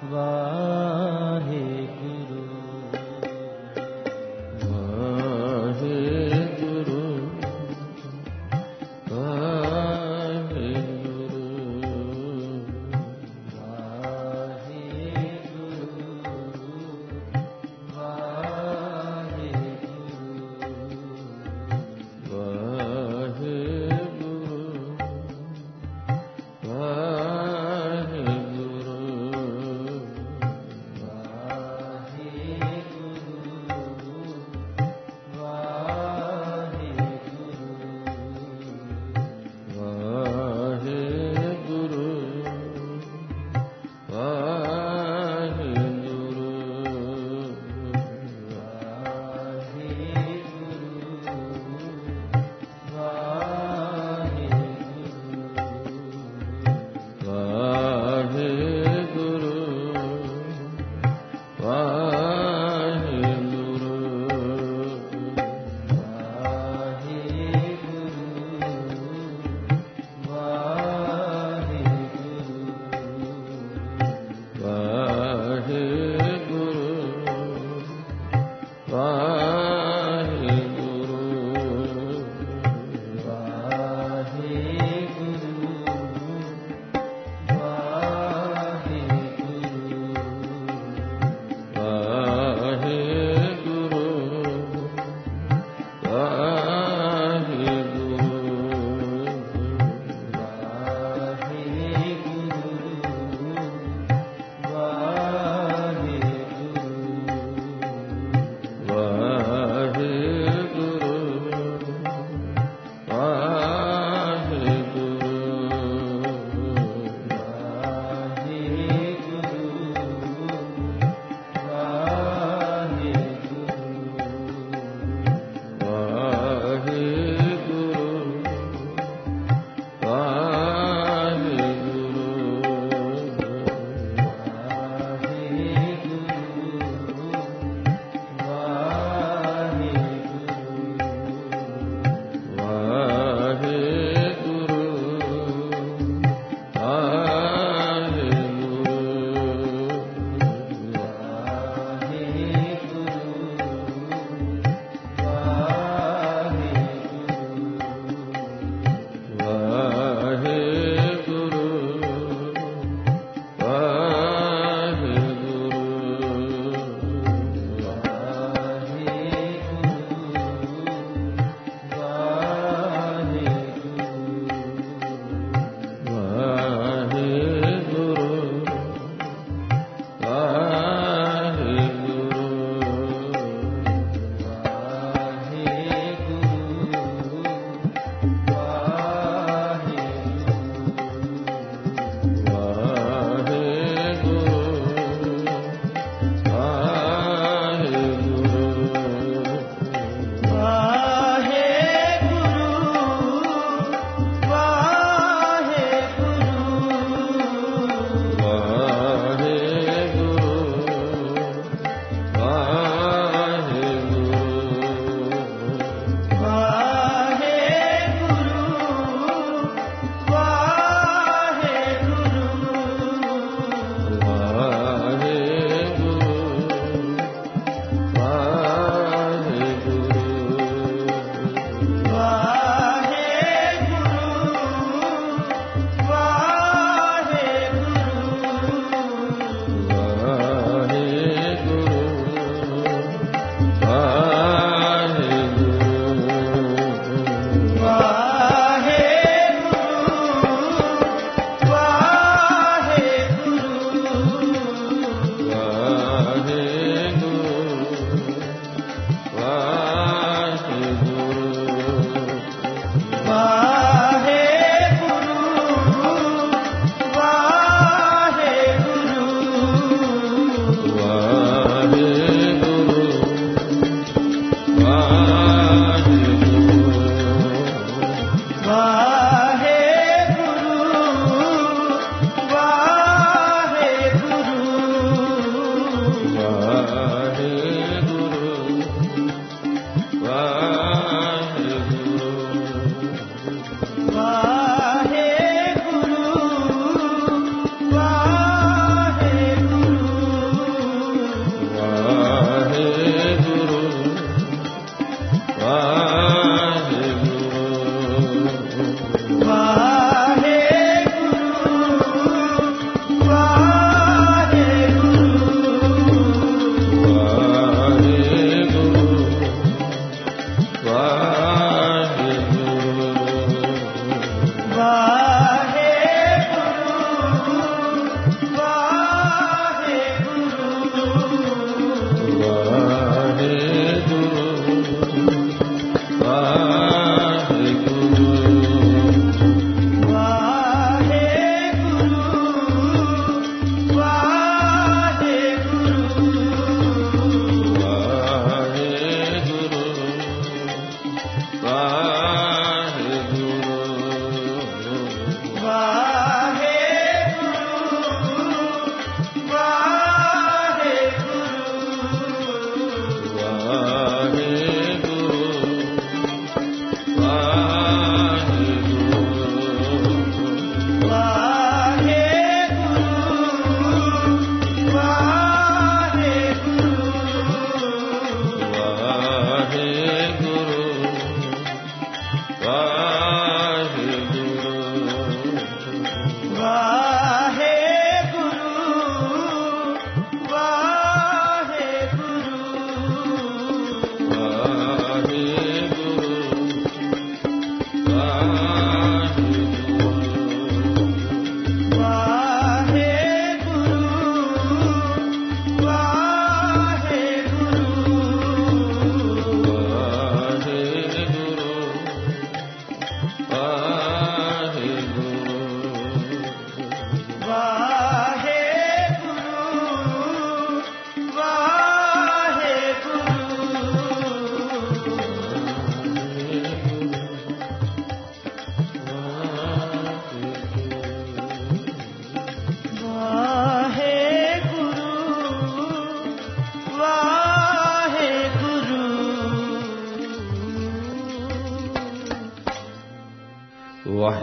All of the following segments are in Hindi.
वाहेगुरु वाहेगुरु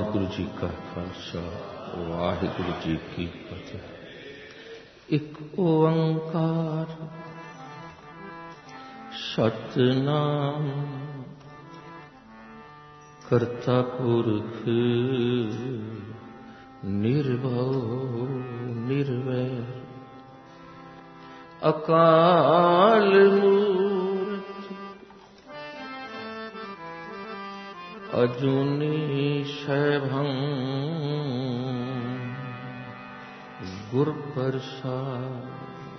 वाहिगुरु जी का खालसा वाहिगुरु जी की फतेह। एक ओंकार सतनाम करता पुरख निर्भव निर्वैर अकाल मूर्त अजूनी शैभं गुर प्रसाद।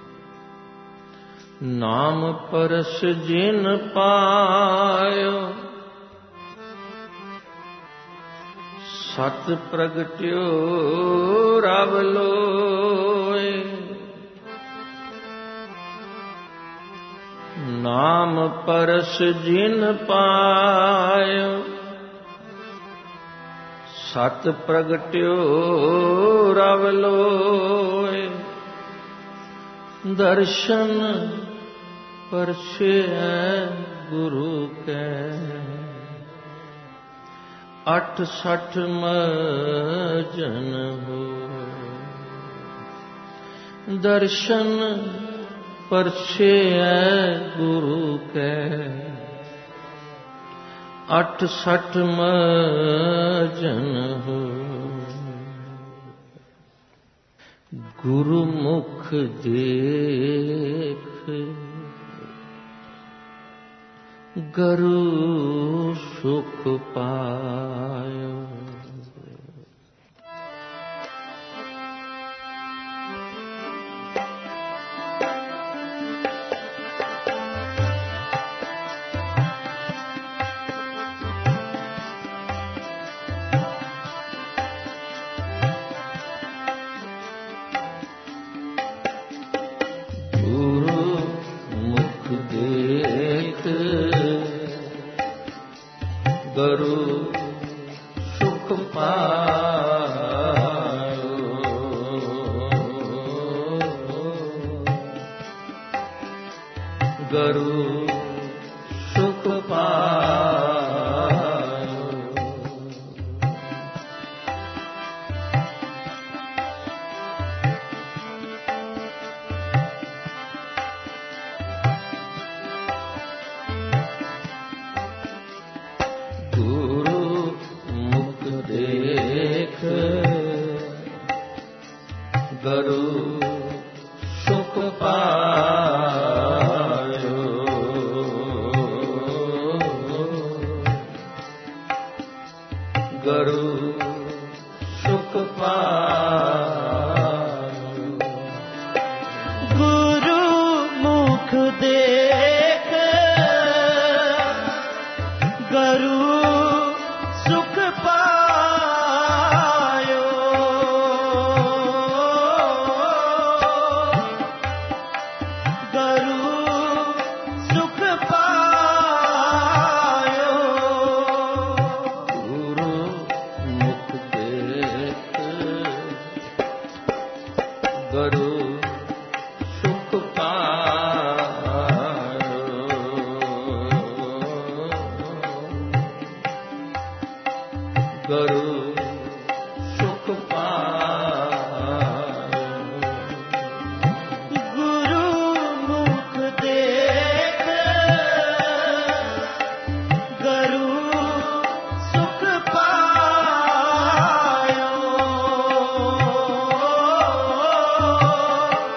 नाम परस जिन पायो सत प्रगट्यो रब लोए। नाम परस जिन पायो सत प्रगट्यो रब लोए। दर्शन परसे गुरु के 68 मजन हो। दर्शन परसे गुरु के 68 मजन हो। गुरु मुख देख गरु सुख पायो। गरु सुख पायो। गरु सुख पायो। गरु सुख पायो। गरु सुख पायो। गुरु मुख देख गरु सुख पायो। गरु सुख पायो। गरु सुख पायो। गुरु मुख देख गरु सुख पायो।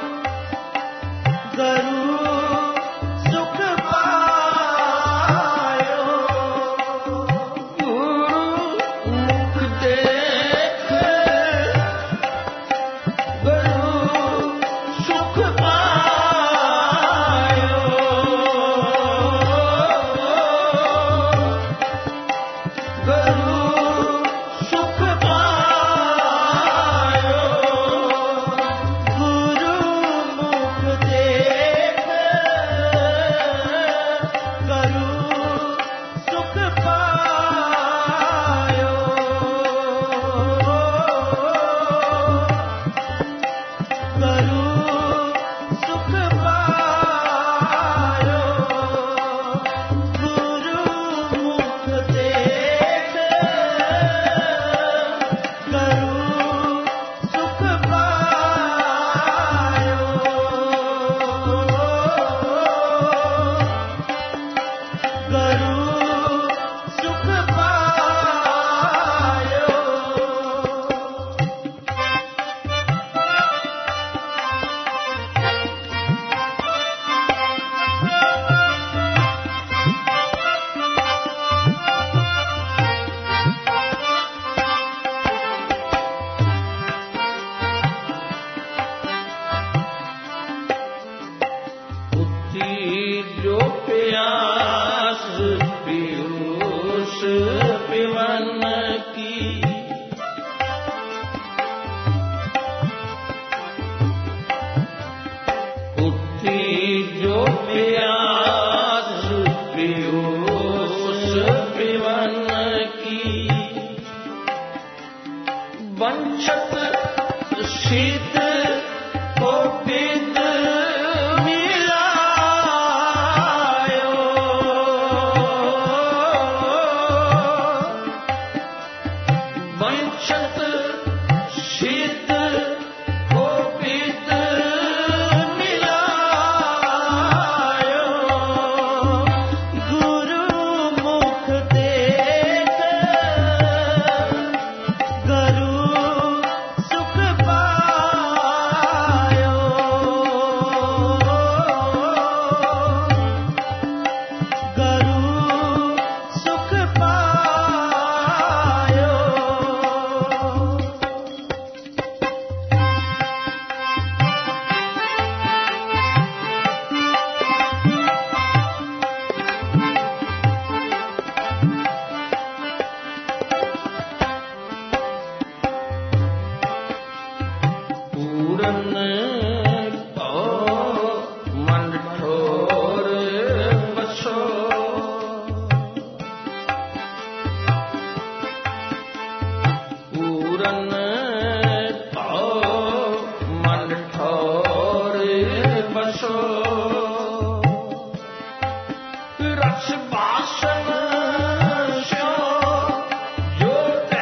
उठी जो प्यास पीयूष पिवन की, वंचित शीत को पित मिलायो, वंचित शीत को पित मिलायो, गुरु मुख देख गरु सुख पायो, गरु सुख पायो। पूरन तो मन ठोर बसो, पूरन तो मन ठोर बसो, रस बासन स्यो जो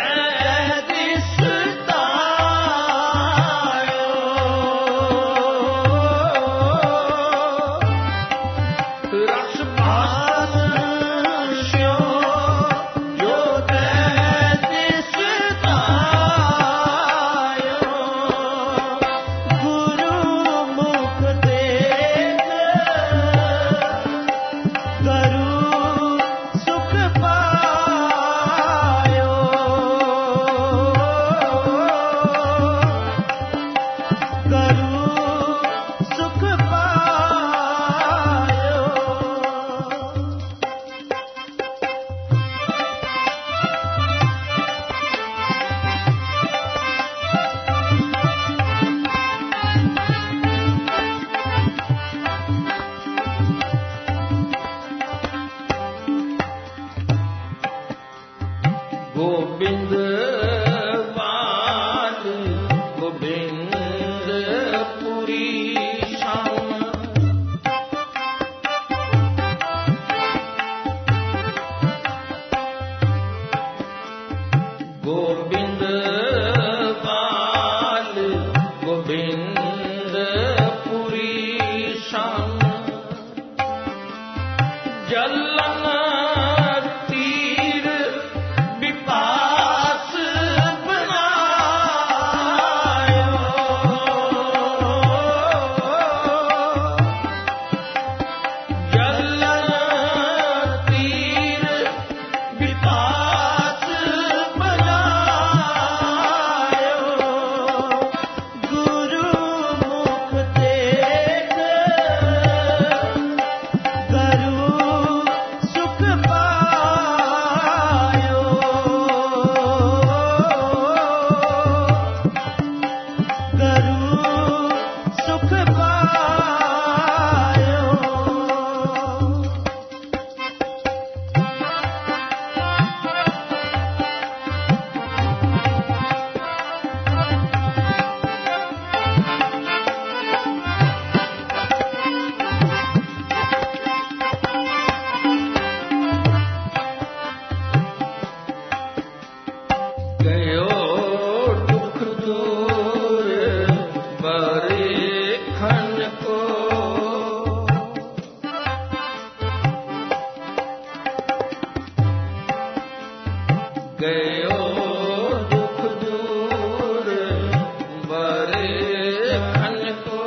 गुरु मुख देख गरु सुख पायो, गरु सुख पायो। गोविंद बाल गोविंद पुरी श्याम, गोविंद बाल गोविंद पुरी श्याम, जलन तीर विपास बनायो, जलन तीर विपास बनायो, गुरु मुख देख गरु सुख पायो, गरु सुख पायो। गयो दुख दूर बरे खन को, गयो दुख दूर बरे खन को,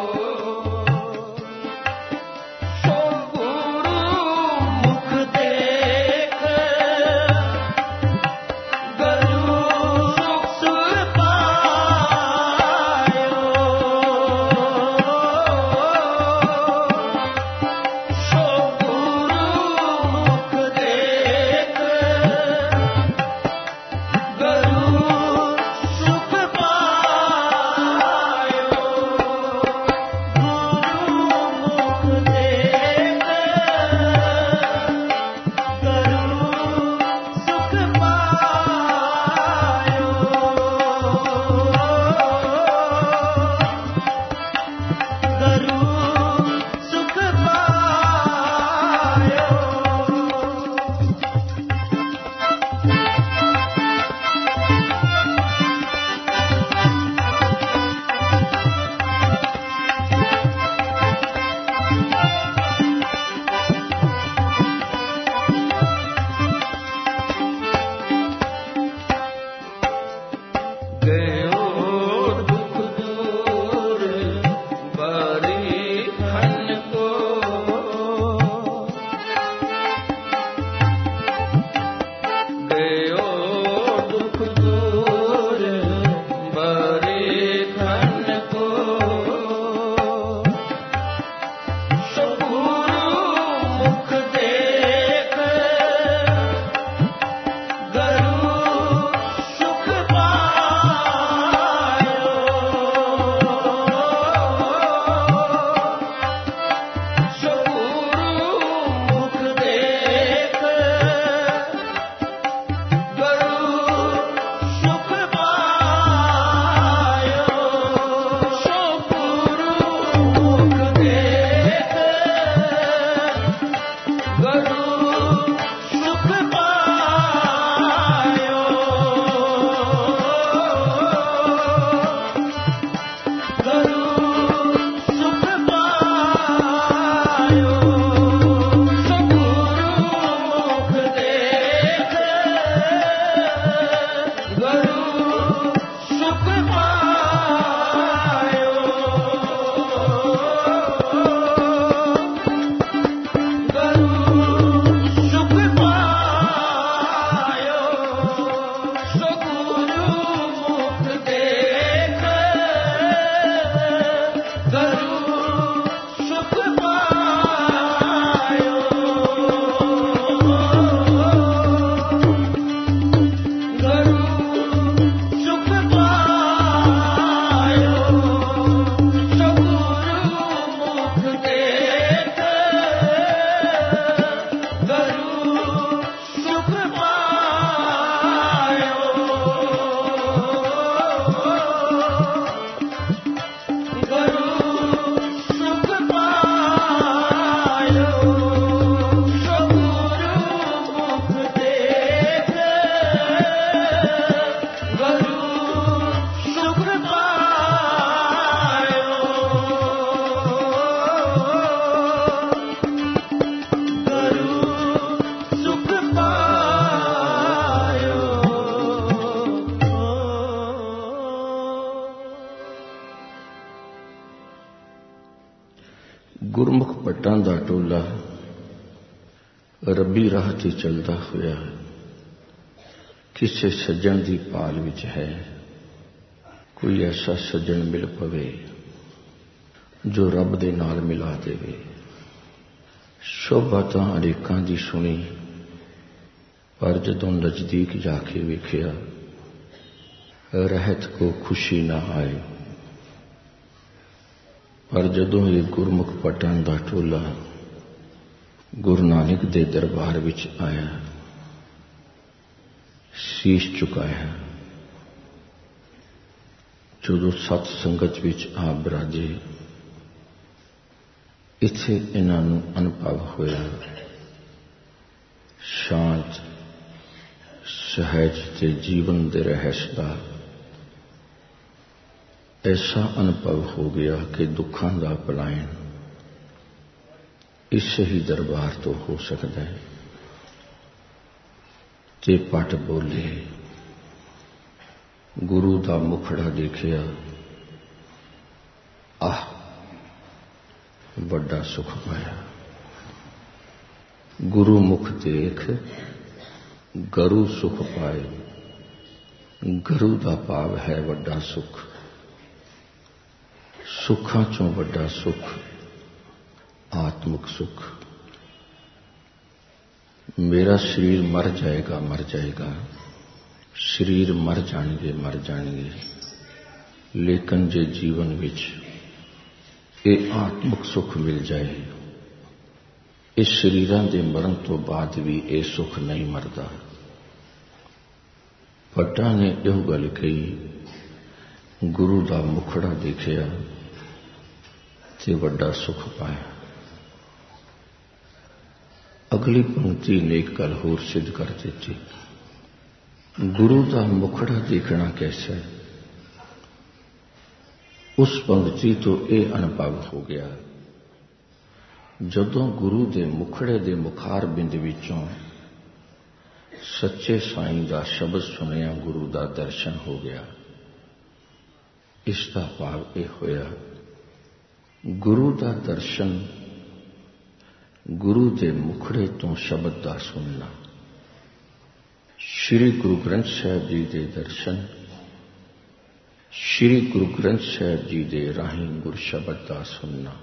सो गुरु मुख देख गरु सुख पायो, गुरमुख पट्टां दा टोला रब्बी राह ते चलदा होया किसे सज्जण दी भाल विच है। कोई ऐसा सज्जण मिल पवे जो रब दे नाल मिला देवे। शोभा तां अनेकां दी सुनी, पर जदों नजदीक जाके वेखिया रहत को खुशी ना आए। पर जदों ये गुरमुख पट्टां दा टोला गुरु नानक दे दरबार विच आया, शीश झुकाया, जदों सत संगत विच आ बिराजे, इत्थे इन्हां नूं अनुभव होया शांत सहज ते जीवन दे रहस दा। ऐसा अनुभव हो गया कि दुखों का पलायन इस ही दरबार तो हो सकता है। ते पट बोले, गुरु का मुखड़ा देखिया, आह बड़ा सुख पाया। गुरु मुख देख गरु सुख पाए। गरु का भाव है बड़ा सुख। सुखां चों बड़ा सुख आत्मिक सुख। मेरा शरीर मर जाएगा, मर जाएगा, शरीर मर जाएंगे, मर जाएंगे, लेकिन जे जीवन विच ये आत्मिक सुख मिल जाए, इस शरीरां दे मरण तो बाद भी ये सुख नहीं मरदा। पट्टां ने यह गल कही, गुरु का मुखड़ा देखिया ते बड़ा सुख पाया। अगली पंक्ति ने एक गल होर सिद्ध कर देती, गुरु का मुखड़ा देखना कैसा है। उस पंक्ति तो यह अनुभव हो गया, जदों गुरु के मुखड़े के मुखार बिंद विचों सच्चे साईं का शब्द सुनिया, गुरु का दर्शन हो गया। इसका भाव यह होया, गुरु का दर्शन गुरु के मुखड़े तो शब्द का सुनना। श्री गुरु ग्रंथ साहिब जी के दर्शन श्री गुरु ग्रंथ साहिब जी के राही गुर शब्द का सुनना।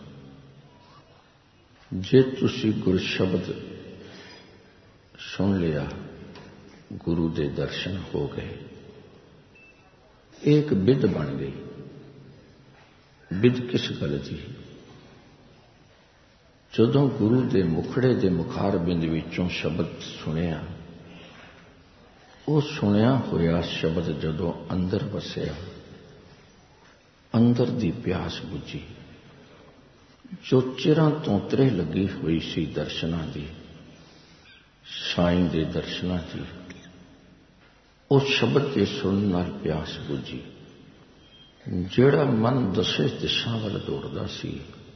जे तुसी गुर शब्द सुन लिया, गुरु के दर्शन हो गए। एक बिद बन गई। बिद किस गल की? जदों गुरु के मुखड़े के मुखार बिंद विचों शब्द सुनिया, वो सुनिया होया शब्द जदों अंदर वसिया, अंदर दी प्यास बुझी, जो चिरां तो त्रेह लगी हुई सी दर्शनां दी, साईं दे दर्शनां दी, उस शब्द के सुनने नाल प्यास बुझी। जेड़ा मन दसे दिशां वल दौड़दा सी,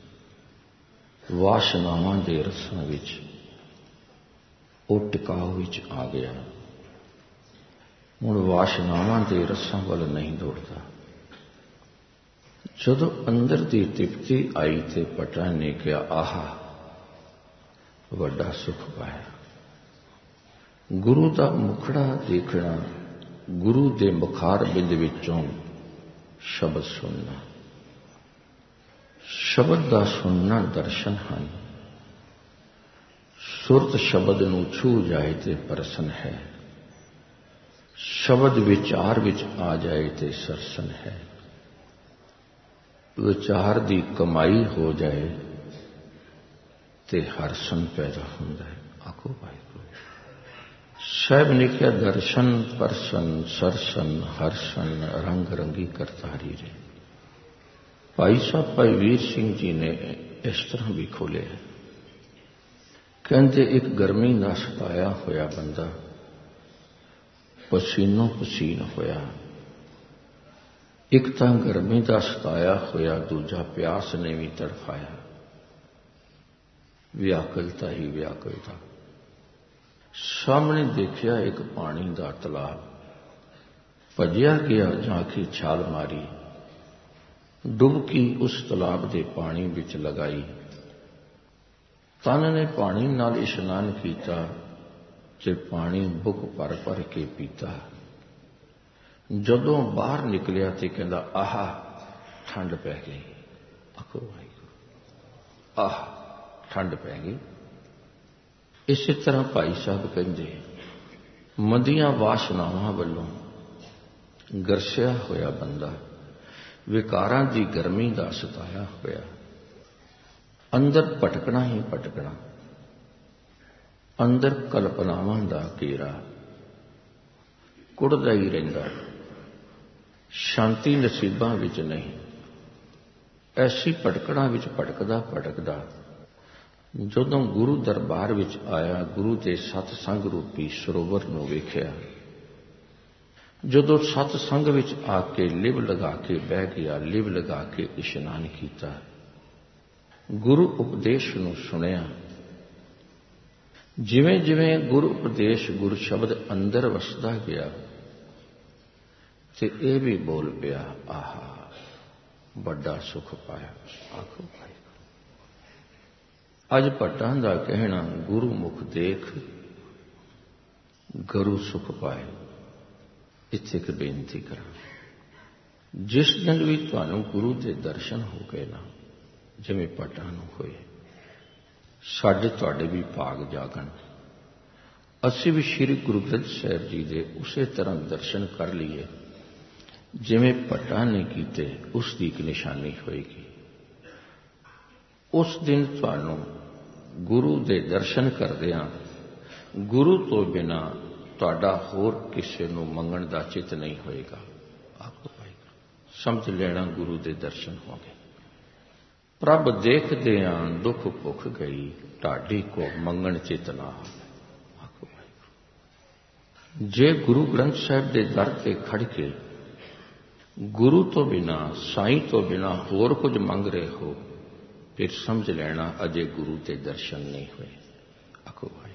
वासनावां दे रसां विच वो टिकाव विच आ गया। हुण वासनावां दे रसां वल नहीं दौड़दा। जदों अंदर दी तृप्ति आई ते पट्टां ने कहा, आहा बड़ा सुख पाया। गुरु का मुखड़ा देखना, गुरु के मुखार बिंद विचों शब्द सुनना। शब्द का सुनना दर्शन हैं। सुरत शब्द नूं छू जाए ते परसन है, शब्द विचार विच आ जाए ते सरसन है, विचार की कमाई हो जाए ते हरसन पैदा होता है। आखो भाई साहब ने क्या दर्शन परसन सरसन हरसन रंग रंगी करतारी रे। भाई साहब भाई वीर सिंह जी ने इस तरह भी खोले, कहते एक गर्मी का सताया होया बंदा पसीनों पसीन होया। एक तो गर्मी का सताया होया, दूजा प्यास ने भी तड़फाया। व्याकुलता ही व्याकुलता। सामने देखिया एक पानी का तलाब, भजिया गया, जाके छाल मारी, डुबकी उस तालाब के पानी विच लगाई, तन ने पानी नाल इशनान कीता ते पानी बुक भर भर के पीता। जदों बाहर निकलिया ते कहंदा आह ठंड पै गई। आखो वाहिगुरू, आह ठंड पै गई। इस तरह भाई साहब कहंदे मंदियां वासनावां वल्लों गरसिया होया बंदा विकारां दी गर्मी दा सताया होया, अंदर भटकना ही भटकना, अंदर कल्पनावां दा घेरा कुड़दा ही रहिंदा, शांति नसीबां विच नहीं। ऐसी भटकना विच भटकदा भटकदा जदों गुरु दरबार विच आया, गुरु के सतसंग रूपी सरोवर नूं वेखिया, जदों सतसंग विच आके लिव लगा के बह गया, लिव लगा के इशनान कीता, गुरु उपदेश नूं सुनिया, जिवें जिवें गुरु उपदेश गुरु शब्द अंदर वसदा गया ते ये भी बोल पिया आहा बड़ा सुख पाया। आखो भाई अज भट्टां दा कहना गुरु मुख देख गुरु सुख पाए। इत्थे एक बेनती करा, जिस दिन भी तुहानूं गुरु के दर्शन हो गए ना, जिवें भट्टां नूं होए, साडे तुहाडे भी भाग जागण, असीं भी श्री गुरु ग्रंथ साहिब जी के उसे तरह दर्शन कर लीए जिवें भट्टां ने कीते, उसकी एक निशानी होएगी। उस दिन तुहानूं गुरु के दर्शन करदिआं गुरु तो बिना तुहाडा होर किसी नूं मंगण दा चित नहीं होएगा। आखो भाई समझ लेना गुरु के दर्शन हो गए। प्रभ देखदिआं दुख भुख गई, ढाडी को मंगण चित ना। आखो भाई जे गुरु ग्रंथ साहिब के दर ते खड़ के गुरु तो बिना साईं तो बिना होर कुछ मंग रहे हो, फिर समझ लेना अजे गुरु के दर्शन नहीं हुए। आखो भाई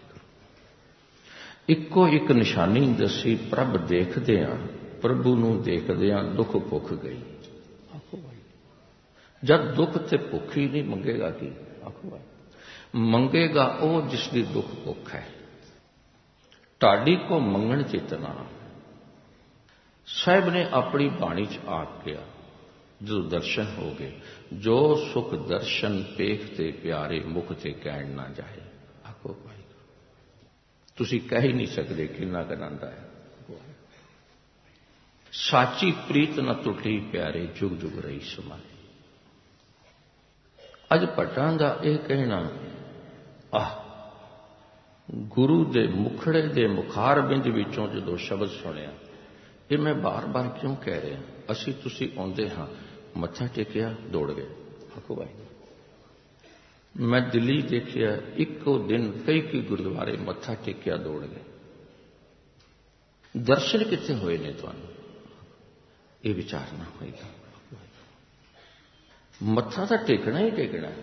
इको एक निशानी दसी, प्रभ देखदिआं प्रभु नूं देखदिआं दुख भुख गई। आखो भाई जब दुख ते भुख ही नहीं मंगेगा की? आखो भाई मंगेगा वो जिसकी दुख भुख है। ढाडी को मंगण चेतना साहिब ने अपनी बाणी च आख किया, जो दर्शन हो गए, जो सुख दर्शन पेखते प्यारे मुख ते कहण ना जाए। आखो भाई तुसी कह ही नहीं सकते कितना आनंद है। साची प्रीत न टुटी प्यारे जुग जुग रही समाए। अज भट्टां दा यह कहना आह गुरु दे मुखड़े दे मुखार बिंद विचों जो शब्द सुनिया, ये मैं बार बार क्यों कह रहा, असी तुसी आउंदे हाँ मत्था टेकिया दौड़ गए। आखो भाई मैं दिल्ली देखिया इको दिन कई गुरुद्वारे मत्था टेकिया दौड़ गए। दर्शन कितने होए ने तुहानूं ये विचारना होएगा। मत्था तो टेकना ही टेकना है,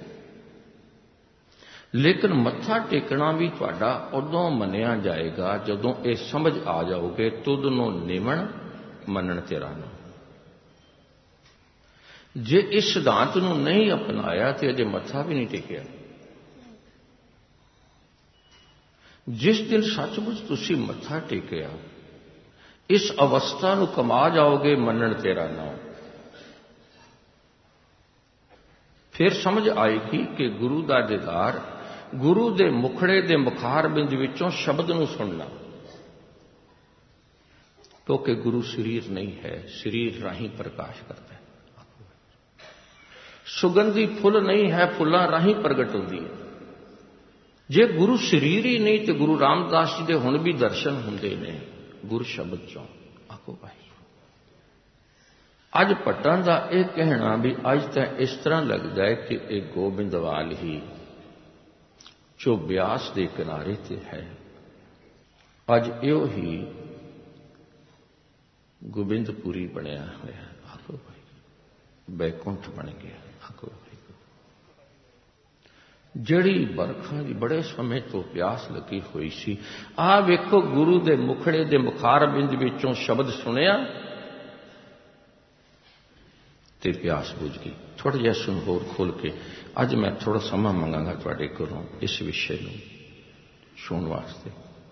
लेकिन मत्था टेकना भी तुहाडा उदों मनिया जाएगा जदों ये समझ आ जाओगे तुद नूं निमण मनण तेरा ना। जे इस सिद्धांत नूं नहीं अपनाया तो अजे मत्था भी नहीं टेकिया। जिस दिन सचमुच तुसी मत्था टेकिया इस अवस्था नूं कमा जाओगे मनण तेरा ना, फिर समझ आएगी कि गुरु दा दीदार गुरु दे मुखड़े दे मुखार बिंद विचों शब्द नूं सुनना, क्योंकि गुरु शरीर नहीं है, शरीर राही प्रकाश करता है। सुगंधी फुल नहीं है, फुलां राही प्रगट होती है। जे गुरु शरीर ही नहीं तो गुरु रामदास जी के हुण भी दर्शन होंदे ने गुरु शब्द चों। आखो भाई अज भट्टां दा यह कहना भी अज तो इस तरह लगता है कि एक गोबिंदवाल ही जो ब्यास के किनारे ते है, अज यो ही गोबिंदपुरी बनया होया। आखो भाई बैकुंठ बन गया। आखो भाई जड़ी बरखा की बड़े समय तो प्यास लगी हुई सी, आ वेखो गुरु दे मुखड़े दे मुखार बिंद विचों शब्द सुनिया ਤੇ ਪਿਆਸ ਬੁਝ ਗਈ। ਥੋੜਾ ਜਿਹਾ ਸੁਣ ਹੋਰ ਖੋਲ ਕੇ ਅੱਜ ਮੈਂ ਥੋੜਾ ਸਮਾਂ ਮੰਗਾਂਗਾ ਤੁਹਾਡੇ ਕੋਲੋਂ ਇਸ ਵਿਸ਼ੇ ਨੂੰ ਸੁਣਨ ਵਾਸਤੇ।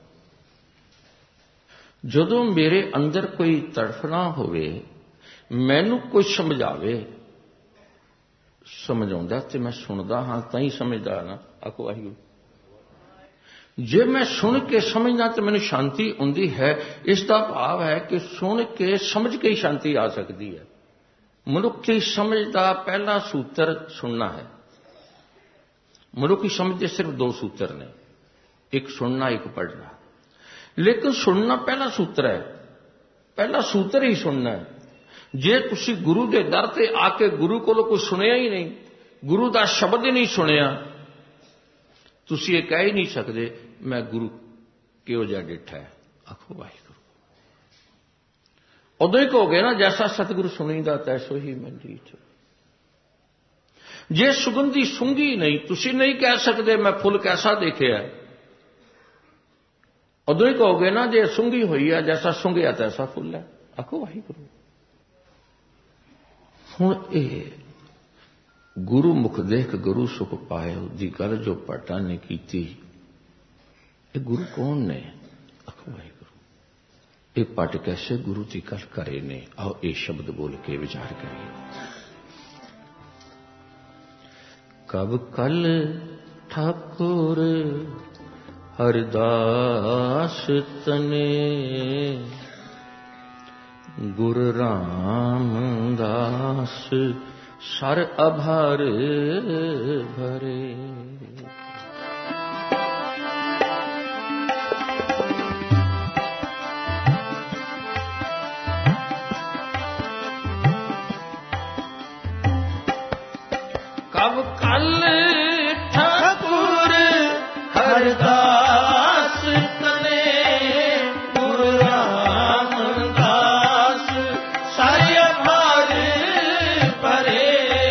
ਜਦੋਂ ਮੇਰੇ ਅੰਦਰ ਕੋਈ ਤੜਫਣਾ ਹੋਵੇ, ਮੈਨੂੰ ਕੋਈ ਸਮਝਾਵੇ, ਸਮਝਾਉਂਦਾ ਤੇ ਮੈਂ ਸੁਣਦਾ ਹਾਂ ਤਾਂ ਹੀ ਸਮਝਦਾ ਨਾ। ਆਖੋ ਵਾਹਿਗੁਰੂ। ਜੇ ਮੈਂ ਸੁਣ ਕੇ ਸਮਝਦਾ ਤਾਂ ਮੈਨੂੰ ਸ਼ਾਂਤੀ ਹੁੰਦੀ ਹੈ। ਇਸ ਦਾ ਭਾਵ ਹੈ ਕਿ ਸੁਣ ਕੇ ਸਮਝ ਕੇ ਹੀ ਸ਼ਾਂਤੀ ਆ ਸਕਦੀ ਹੈ। ਮਨੁੱਖੀ ਸਮਝ ਦਾ ਪਹਿਲਾ ਸੂਤਰ ਸੁਣਨਾ ਹੈ। ਮਨੁੱਖੀ ਸਮਝ ਦੇ ਸਿਰਫ ਦੋ ਸੂਤਰ ਨੇ, ਇੱਕ ਸੁਣਨਾ, ਇੱਕ ਪੜ੍ਹਨਾ। ਲੇਕਿਨ ਸੁਣਨਾ ਪਹਿਲਾ ਸੂਤਰ ਹੈ, ਪਹਿਲਾ ਸੂਤਰ ਹੀ ਸੁਣਨਾ ਹੈ। ਜੇ ਤੁਸੀਂ ਗੁਰੂ ਦੇ ਦਰ ਤੇ ਆ ਕੇ ਗੁਰੂ ਕੋਲੋਂ ਕੁਝ ਸੁਣਿਆ ਹੀ ਨਹੀਂ, ਗੁਰੂ ਦਾ ਸ਼ਬਦ ਹੀ ਨਹੀਂ ਸੁਣਿਆ, ਤੁਸੀਂ ਇਹ ਕਹਿ ਹੀ ਨਹੀਂ ਸਕਦੇ ਮੈਂ ਗੁਰੂ ਕਿਹੋ ਜਿਹਾ ਡਿੱਠਾ ਹੈ। ਆਖੋ ਵਾਹਿਗੁਰੂ। ਉਦੋਂ ਹੀ ਕਹੋਗੇ ਨਾ ਜੈਸਾ ਸਤਿਗੁਰੂ ਸੁਣੀਦਾ ਤੈਸੋ ਹੀ ਮਨ ਰੀਤ। ਜੇ ਸੁਗੰਧੀ ਸੁੰਘੀ ਨਹੀਂ, ਤੁਸੀਂ ਨਹੀਂ ਕਹਿ ਸਕਦੇ ਮੈਂ ਫੁੱਲ ਕੈਸਾ ਦੇਖਿਆ। ਉਦੋਂ ਹੀ ਕਹੋਗੇ ਨਾ ਜੇ ਸੁੰਘੀ ਹੋਈ ਹੈ ਜੈਸਾ ਸੁੰਘਿਆ ਤੈਸਾ ਫੁੱਲ ਹੈ। ਆਖੋ ਵਾਹਿਗੁਰੂ। ਹੁਣ ਇਹ ਗੁਰੂ ਮੁਖ ਦੇਖ ਗੁਰੂ ਸੁਖ ਪਾਇਓ ਦੀ ਗੱਲ ਜੋ ਭੱਟਾਂ ਨੇ ਕੀਤੀ, ਇਹ ਗੁਰੂ ਕੌਣ ਨੇ? ਆਖੋ ਵਾਹਿਗੁਰੂ। ਇਹ ਭੱਟ ਕੈਸੇ ਗੁਰੂ ਦੀ ਗੱਲ ਕਰੇ ਨੇ? ਆਓ ਇਹ ਸ਼ਬਦ ਬੋਲ ਕੇ ਵਿਚਾਰ ਕਰੀਏ। ਕਬ ਕਲ ਠਾਕੁਰ ਹਰਿਦਾਸ ਤਨੇ, ਗੁਰ ਰਾਮਦਾਸ ਸਰ ਅਭਾਰ ਭਰੇ। ਕਬ ਕਲ ਠਾਕੁਰ ਹਰਿਦਾਸ ਤਨੇ, ਗੁਰ ਰਾਮਦਾਸ ਸਰ ਅਭਾਰ ਭਰੇ।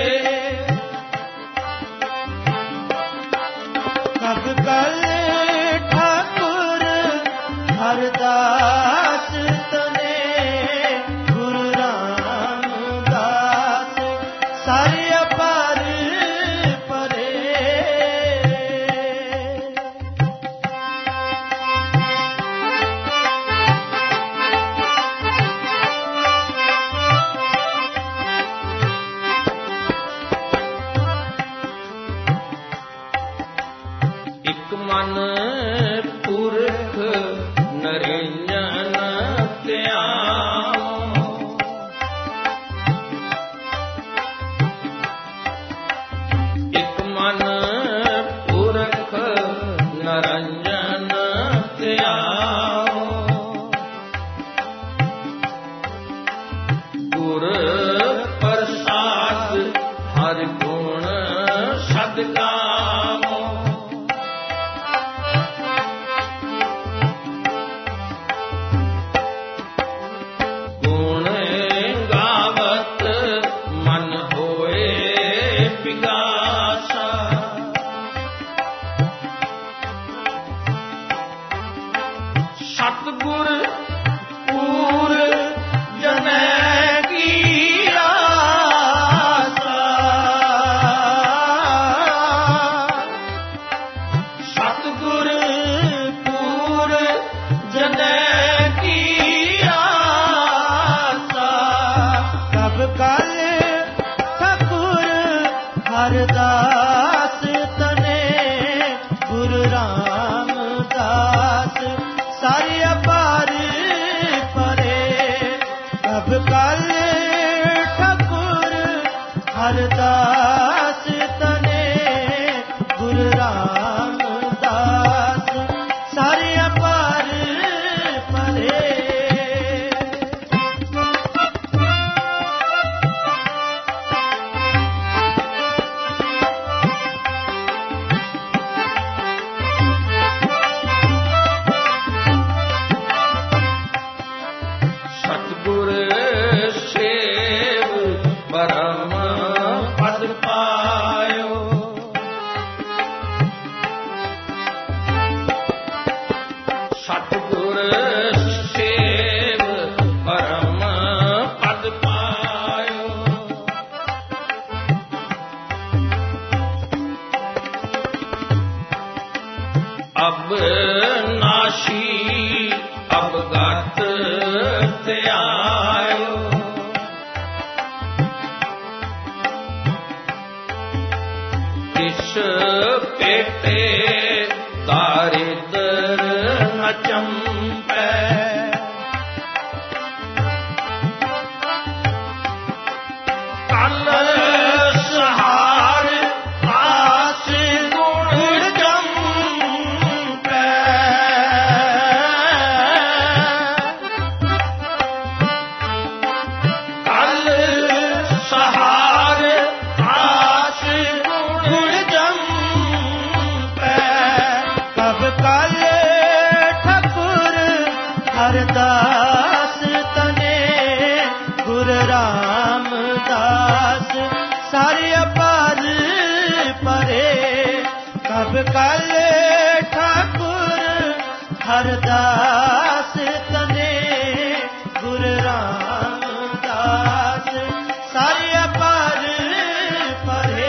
ਕਬ ਕਲ ਠਾਕੁਰ ਹਰਿਦਾਸ ਤਨੇ, ਗੁਰ ਰਾਮਦਾਸ ਸਰ ਅਪਾਰ ਪਰੇ। ਇੱਕ ਮਨ ਪੁਰਖ ਨਰਿੰਜਨ ਧਿਆਓ, ਇੱਕ ਮਨ ਪੁਰਖ ਨਰਿੰਜਨ ਧਿਆਓ, ਗੁਰ ਪ੍ਰਸਾਦ ਹਰ ਗੁਣ ਸਦ ਗਾਵੋ। ਗੁਣ ਗਾਵਤ ਮਨ ਹੋਏ ਵਿਗਾਸਾ, ਸਤਿਗੁਰ ਪੂਰ ਜਨੈ ਕੀ ਆਸਾ, ਸਤਿਗੁਰ ਪੂਰ ਜਨੈ ਕੀ ਆਸਾ। ਕਬ ਕਲ ਠਾਕੁਰ ਹਰਿਦਾਸ ਤਨੇ, ਗੁਰ ਰਾਮਦਾਸ ਸਰ ਅਪਾਰ ਪਰੇ। ਕਬ ਕਲ ਠਾਕੁਰ ਹਰਿਦਾਸ ਤਨੇ, ਗੁਰ ਰਾਮਦਾਸ ਸਰ ਅਪਾਰ ਪਰੇ। अब नाशी अवगत ते आयो। इस पेटे दारिद्र न चंपै, कल सहार आस गुण जंपै। कल सहार आस गुण जंपै, कब कल ठकुर हरदास तने गुरु रामदास सारे अपार परे। कब कल ठाकुर हरदास तने गुरु रामदास सारे अपार परे।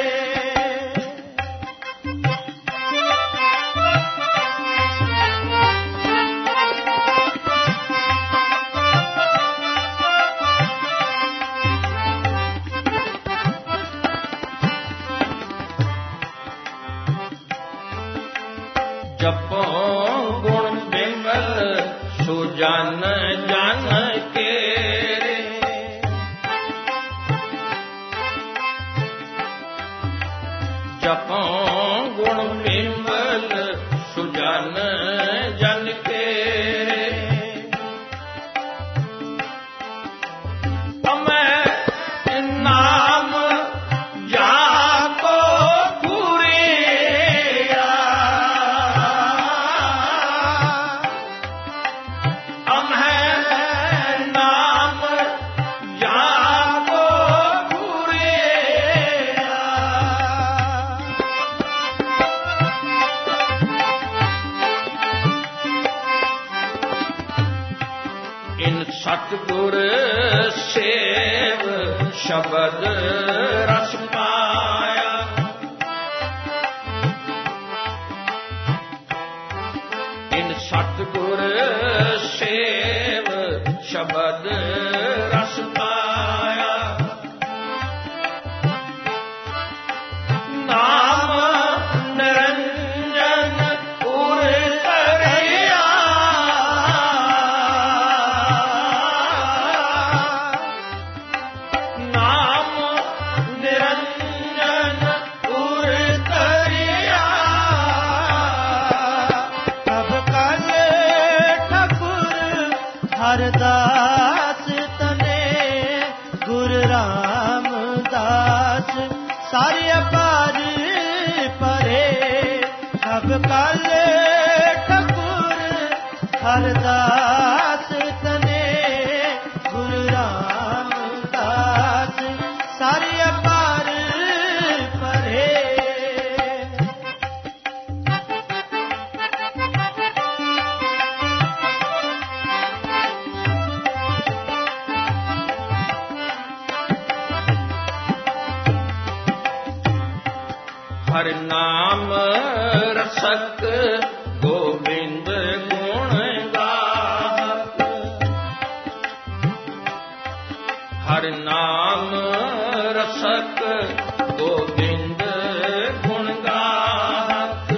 जपो गुण बिमल सुजन जन के रे। जपो गुण बिमल सुजन जन के रे। मैं नाम जाको पूरेया, नाम जाको पूरेया। इन सतगुर सेव शब्द रस पाया। इन सतगुर सेव शब्द रस पाया। नाम निरंजन उर तरिया। नाम निरंजन उर तरिया। कब कल ठकुर हरदास तने गुरु रामदास सारे अपार परे। कब कल ठकुर हरदास तने गुरु रामदास सारे अपार परे। हर नाम रसक गोविंद गुण गाहक। हर नाम रसक गोविंद गुण गाहक।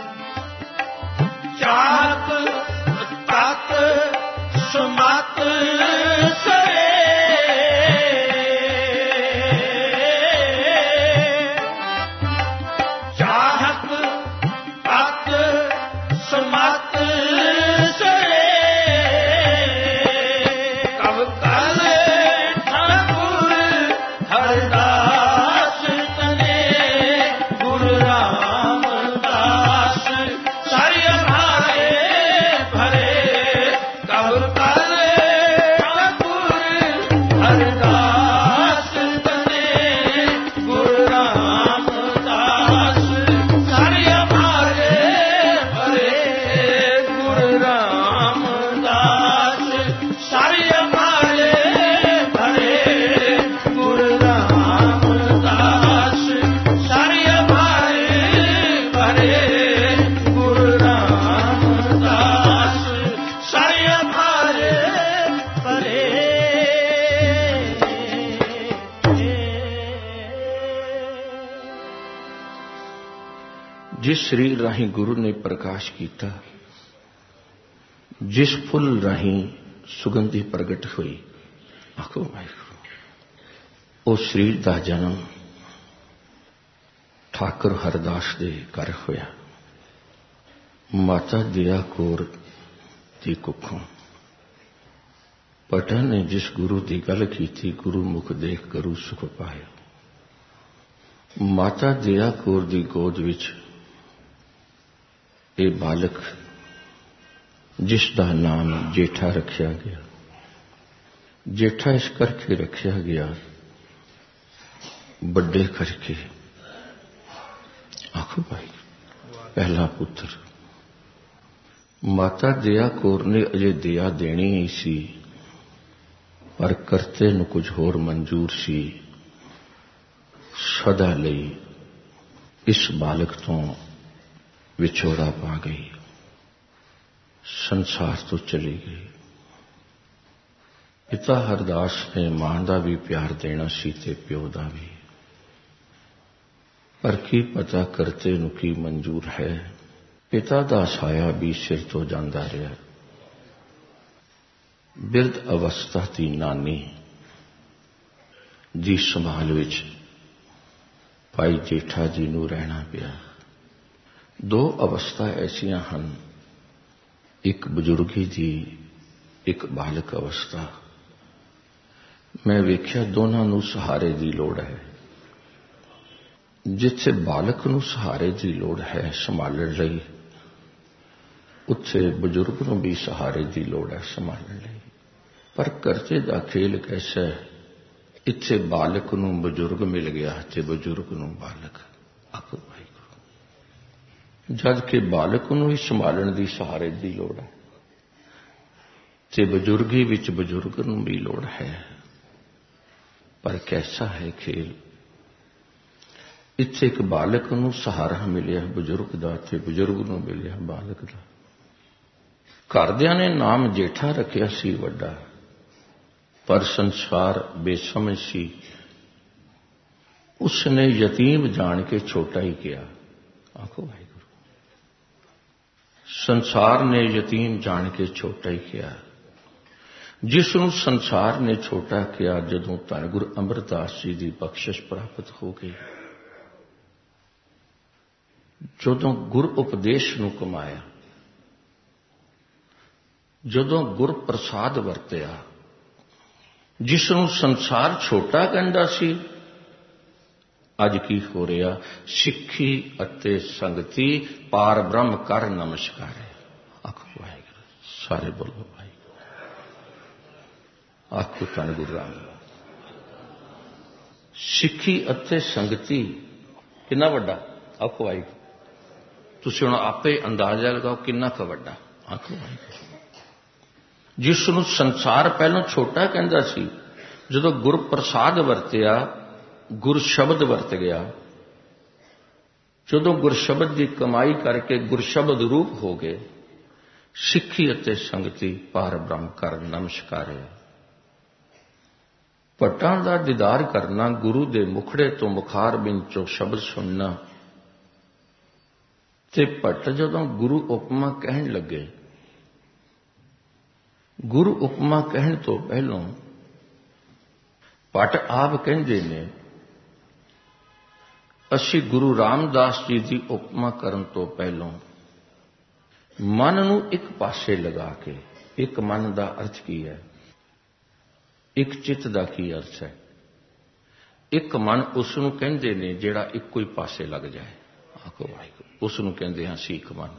चाहत तात सुमत सरे। चाहत तात सुमत जिस शरीर राही गुरु ने प्रकाश किया, जिस फुल राही सुगंधी प्रगट हुई, आखो वाहिगुरू। उस शरीर का जन्म ठाकुर हरदास दे घर होया। माता दया कौर दी कुखों पटा ने जिस गुरु की गल की थी, गुरु मुख देख गुरु सुख पाया। माता दया कौर की गोद विच ये बालक जिसका नाम जेठा रखा गया। जेठा इस करके रखा गया, बड़े करके आखो भाई पहला पुत्र। माता दया कौर ने अजे दया देनी ही सी, पर करते नूं कुछ होर मंजूर सी। सदा लई इस बालक तो विछोड़ा पा गई, संसार तो चली गई। पिता हरदास ने मां का भी प्यार देना सी ते प्यो का भी, पर की पता करते नूं की मंजूर है। पिता का साया भी सिर तो जांदा रहा। बिरध अवस्था की नानी जी संभाल विच भाई जेठा जी नूं रहना पिया। दो अवस्था ऐसियां हन, एक बुजुर्गी दी, एक बालक अवस्था। मैं वेख्या दोनों नूं सहारे की लोड़ है। जिथे बालक नूं सहारे की लोड़ है संभालण लई, उत्थे बुजुर्ग नूं भी सहारे की लोड़ है संभालण लई। पर करते दा खेल कैसा है, इत्थे बालक नूं बुजुर्ग मिल गया ते बुजुर्ग नूं बालक। आखो वाहिगुरू। जद कि बालक नूं ही संभालण दी सहारे की लोड़ है ते बुजुर्गी विच बुजुर्ग नूं भी लोड़ है। पर कैसा है खेल, इत्थे एक बालक नूं सहारा मिलिया बुजुर्ग दा ते बुजुर्ग नूं मिलिया बालक दा। घरदियां ने नाम जेठा रखिया सी वड्डा, पर संसार बेसमझ सी। उसने यतीम जान के छोटा ही किया। आखो वाहिगुरू। संसार ने यतीम जान के छोटा ही किया। जिसनों संसार ने छोटा किया, जदों धन गुरु अमरदास जी की बख्शिश प्राप्त हो गई, जदों गुर उपदेश नूं कमाया, जदों गुर प्रसाद वरतिया, जिसनों संसार छोटा कहंदा सी, अज की हो रहा, सिक्खी अते संगति पार ब्रह्म कर नमस्कार। आखो वाहिगुरू। सारे बोलो वाहिगुरू। आखो धन गुरु रामदास। सिक्खी अते संगति कितना वड्डा। आखो वाहिगुरू। तुसीं हुण आपे अंदाजा लगाओ कितना क वड्डा। आखो वाहिगुरू। जिसनों संसार पहलों छोटा कहंदा सी, जदों गुर प्रसाद वरतिया, गुर शब्द वरत गया, जदों गुर शब्द की कमाई करके गुर शब्द रूप हो गए, सिक्खी अते संगति पार ब्रह्म कर नमस्कारे। भट्टां दा दीदार करना, गुरु दे मुखड़े तो मुखार बिन चो शब्द सुनना। ते भट्ट जदों गुरु उपमा कहन लगे, गुरु उपमा कहन तो पहलों भट्ट आप कहंदे ने, असी गुरु रामदास जी की उपमा करन तो पहलों मन नूं एक पासे लगा के, एक मन का अर्थ की है, एक चित्त का की अर्थ है। एक मन उसनूं कहंदे ने जिहड़ा इक्को ही पासे लग जाए। आखो वाहिगुरू। उसनूं कहंदे हां असीं एक मन।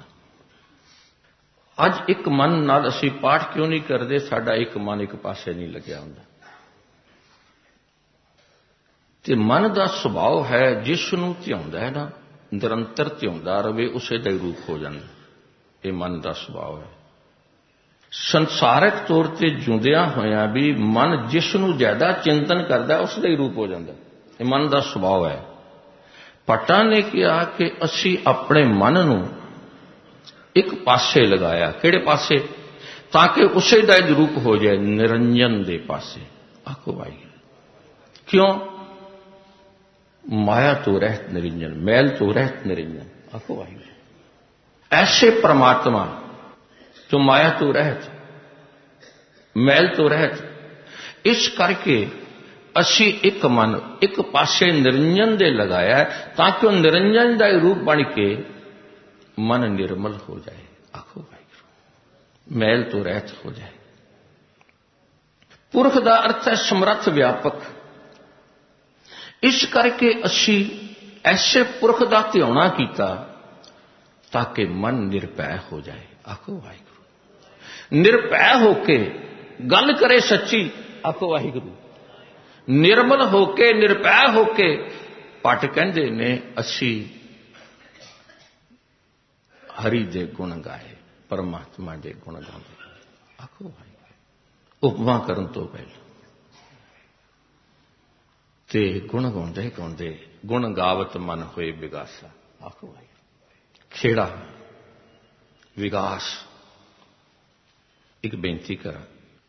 अज एक मन नाल असीं पाठ क्यों नहीं करते, साडा एक मन एक पासे नहीं लग्या हुंदा। ते मन का सुभाव है, जिसनूं ध्याउंदा है ना, निरंतर ध्याउंदा रहे, उसे दा ही रूप हो जांदा। ये मन का सुभाव है। संसारिक तौर पर जिउंदियां होया भी मन जिसनूं ज्यादा चिंतन करता उसका ही रूप हो जाता। ये मन का सुभाव है। भट्टां ने कहा कि असी अपने मन नूं एक पासे लगाया। किहड़े पासे? ताकि उसे दा रूप हो जाए, निरंजन दे पासे। आखो भाई क्यों? माया तो रहत निरंजन, मैल तो रहत निरंजन। आखो वाहिगुरू। ऐसे परमात्मा जो माया तो रहत, मैल तो रहत, इस करके असी एक मन एक पासे निरंजन दे लगाया ताकि वह निरंजन का रूप बन के मन निर्मल हो जाए। आखो वाहिगुरू, मैल तो रहत हो जाए। पुरख का अर्थ है समर्थ व्यापक। इस करके असी ऐसे पुरख का ध्याना किया ताकि मन निरभै हो जाए। आखो वाहिगुरू, निरभै होके गल करे सच्ची। आखो वाहिगुरू, निर्मल होके निरभै होके पट कहते ने असी हरि दे गुण गाए, परमात्मा दे गुण गाते। आखो वाहिगुरू, उपमा करन तो पहले ते गुण गाउंदे गाउंदे गुण गावत मन होए विगासा। आखो वाहिगुरू, खेड़ा विगास। एक बेनती करा,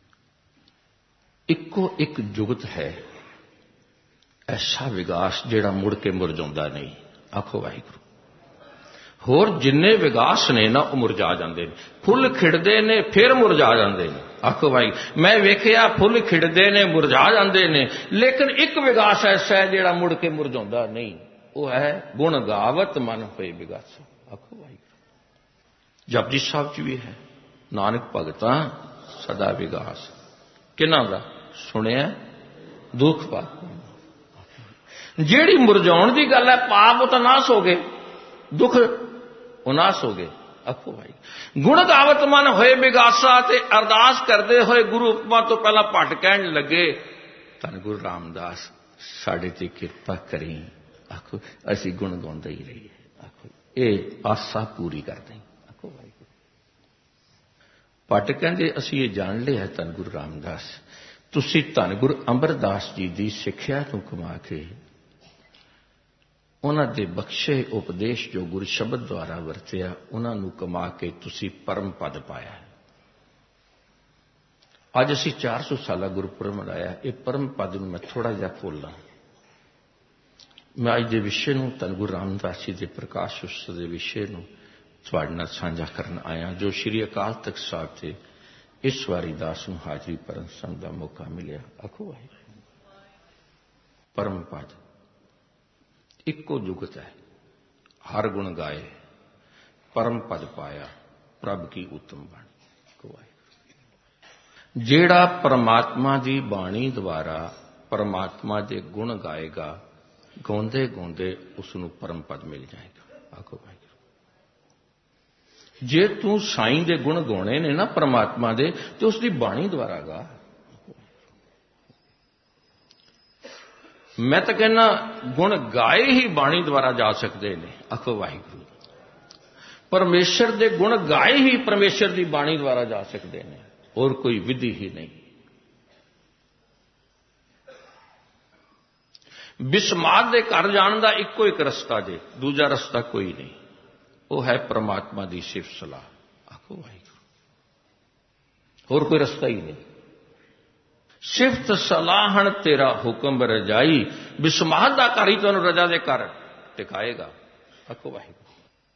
इको एक जुगत है ऐसा विगास जेड़ा मुड़ के मुरझाउंदा नहीं। आखो वाहिगुरू, होर जिन्ने विगास ने ना वो मुरझा जाते हैं। फुल खिड़ते ने फिर मुरझा जाते हैं। आखो भाई, मैं वेखिया फुल खिड़ते ने मुरझा जाते हैं, लेकिन एक विगास ऐसा है जेड़ा मुड़ के मुरझाउंदा नहीं, वो है गुण गावत मन होए विगास। आखो भाई, जपजी साहब च भी है, नानक भगतां सदा विगास। किन्हां दा सुनिया दुख पाप, जेड़ी मुरझाउण दी गल है पाप तो नाश हो गए, दुख उनाश हो गए। आखो भाई, गुण गावत मन होए विगासा। ते अरदास करते हुए गुरु उपमा तो पहला भट कहन लगे, धन गुरु रामदास साडे ते किरपा करी। आखो असी गुण गाउंदे ही रहिए। आखो ये आसा पूरी कर दें। आखो भाई, भट कहते असी ये जान लिया धन गुरु रामदास, तुसी धन गुरु अमरदास जी की सिक्ख्या तो कमा के उन्हां दे बख्शे उपदेश जो गुरु शब्द द्वारा वरतिया उन्होंने कमा के तुसी परम पद पाया। अज असी 400 साल गुरुपुरब मनाया। ये परम पद में मैं थोड़ा जा खोलना। मैं अज के विषय में धन गुरु रामदास जी के प्रकाश उत्सव के विषय में तुहाडे नाल साझा करन आया, जो श्री अकाल तख्त साहब से इस वारी दास नूं हाजरी भरन सन का मौका मिलिया। आखो वाहिगुरू, परम पद इको जुगत है, हर गुण गाए परम पद पाया, प्रभ की उत्तम बाणी। जेड़ा परमात्मा की बाणी द्वारा परमात्मा के गुण गाएगा, गाउंदे गाउंदे उसनूं परम पद मिल जाएगा। आखो वाहिगुरू, जे तू साईं दे गुण गाने ने ना परमात्मा दे, तो उसकी बाणी द्वारा गा। मैं तो कहना गुण गाए ही बाणी द्वारा जा सकते हैं। आखो वाहिगुरू, परमेश्वर के गुण गाए ही परमेश्वर की बाणी द्वारा जा सकते हैं, और कोई विधि ही नहीं। बिस्माद के घर जाने का इको एक रस्ता जे, दूजा रस्ता कोई नहीं, वो है परमात्मा की सिर्फ सलाह। आखो वाहिगुरू, और कोई रस्ता ही नहीं। सिफत सलाहन तेरा हुक्म रजाई, बिस्माद का घर ही तुम रजा दे घर टिकाएगा। आखो वाहिगुरू,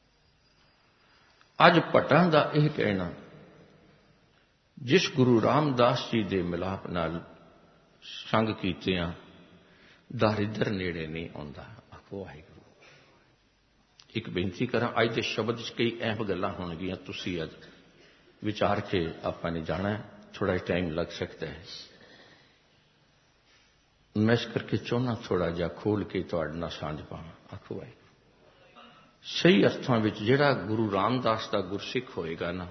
अज भट्टां दा यह कहना, जिस गुरु रामदास जी के मिलाप नाल संग कीतियां दारिद्र नेड़े नहीं आउंदा। आखो वाहिगुरू, एक बेनती करा, अज के शब्द च कई अहम गल्लां होणगियां, तुसीं अज विचार के आपां ने जाना है, थोड़ा टाइम लग सकता है। मैं इस करके चाहना थोड़ा जा खोल के तुहाडे नाल सांझ पावां। आखो वाहिगुरू, सही अर्थां विच जिहड़ा गुरु रामदास का गुरसिख होएगा ना,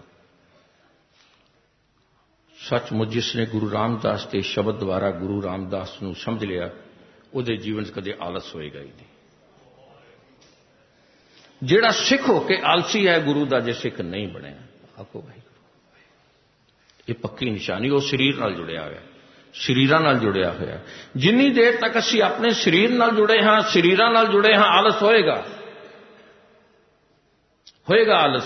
सचमुच जिसने गुरु रामदास के शब्द द्वारा गुरु रामदास नूं समझ लिया, उहदे जीवन च कदे आलस होएगा ही नहीं। जिहड़ा सिख होके आलसी है, गुरु का जे सिख नहीं बनिया। आखो वाहिगुरू, ये पक्की निशानी, वो शरीर नाल जुड़िया होया, शरीरां नाल जुड़िया होया। जिन्नी देर तक असी अपने शरीर नाल जुड़े हाँ, शरीरां नाल जुड़े हाँ, आलस होएगा, होएगा आलस।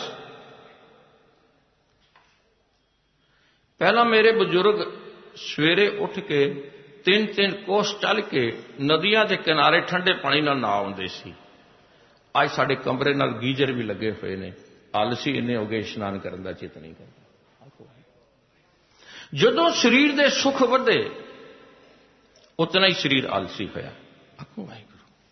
पहला मेरे बुजुर्ग सवेरे उठ के 3-3 कोस चल के नदियां के किनारे ठंडे पानी नाल नहा आउंदे सी। ਅੱਜ ਸਾਡੇ ਕਮਰੇ ਨਾਲ ਗੀਜ਼ਰ ਵੀ ਲੱਗੇ ਹੋਏ ਨੇ, ਆਲਸੀ ਇੰਨੇ ਹੋ ਗਏ ਇਸ਼ਨਾਨ ਕਰਨ ਦਾ ਚਿੱਤ ਨਹੀਂ ਕਰਦਾ। ਜਦੋਂ ਸਰੀਰ ਦੇ ਸੁੱਖ ਵਧੇ ਉਤਨਾ ਹੀ ਸਰੀਰ ਆਲਸੀ ਹੋਇਆ। ਆਖੋ ਵਾਹਿਗੁਰੂ।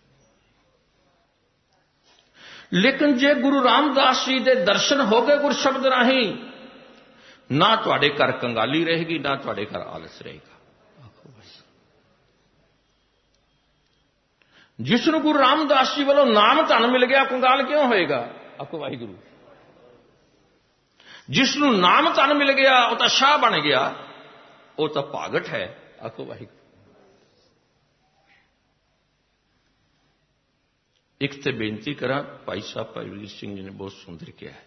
ਲੇਕਿਨ ਜੇ ਗੁਰੂ ਰਾਮਦਾਸ ਜੀ ਦੇ ਦਰਸ਼ਨ ਹੋ ਗਏ ਗੁਰਸ਼ਬਦ ਰਾਹੀਂ, ਨਾ ਤੁਹਾਡੇ ਘਰ ਕੰਗਾਲੀ ਰਹੇਗੀ, ਨਾ ਤੁਹਾਡੇ ਘਰ ਆਲਸ ਰਹੇਗਾ। ਜਿਸ ਨੂੰ ਗੁਰੂ ਰਾਮਦਾਸ ਜੀ ਵੱਲੋਂ ਨਾਮ ਧਨ ਮਿਲ ਗਿਆ, ਕੰਗਾਲ ਕਿਉਂ ਹੋਏਗਾ? ਆਖੋ ਵਾਹਿਗੁਰੂ। ਜਿਸ ਨੂੰ ਨਾਮ ਧਨ ਮਿਲ ਗਿਆ ਉਹ ਤਾਂ ਸ਼ਾਹ ਬਣ ਗਿਆ, ਉਹ ਤਾਂ ਭਾਗਟ ਹੈ। ਆਖੋ ਵਾਹਿਗੁਰੂ। ਇੱਕ ਤੇ ਬੇਨਤੀ ਕਰਾਂ, ਭਾਈ ਸਾਹਿਬ ਭਾਈ ਵੀਰ ਸਿੰਘ ਜੀ ਨੇ ਬਹੁਤ ਸੁੰਦਰ ਕਿਹਾ ਹੈ,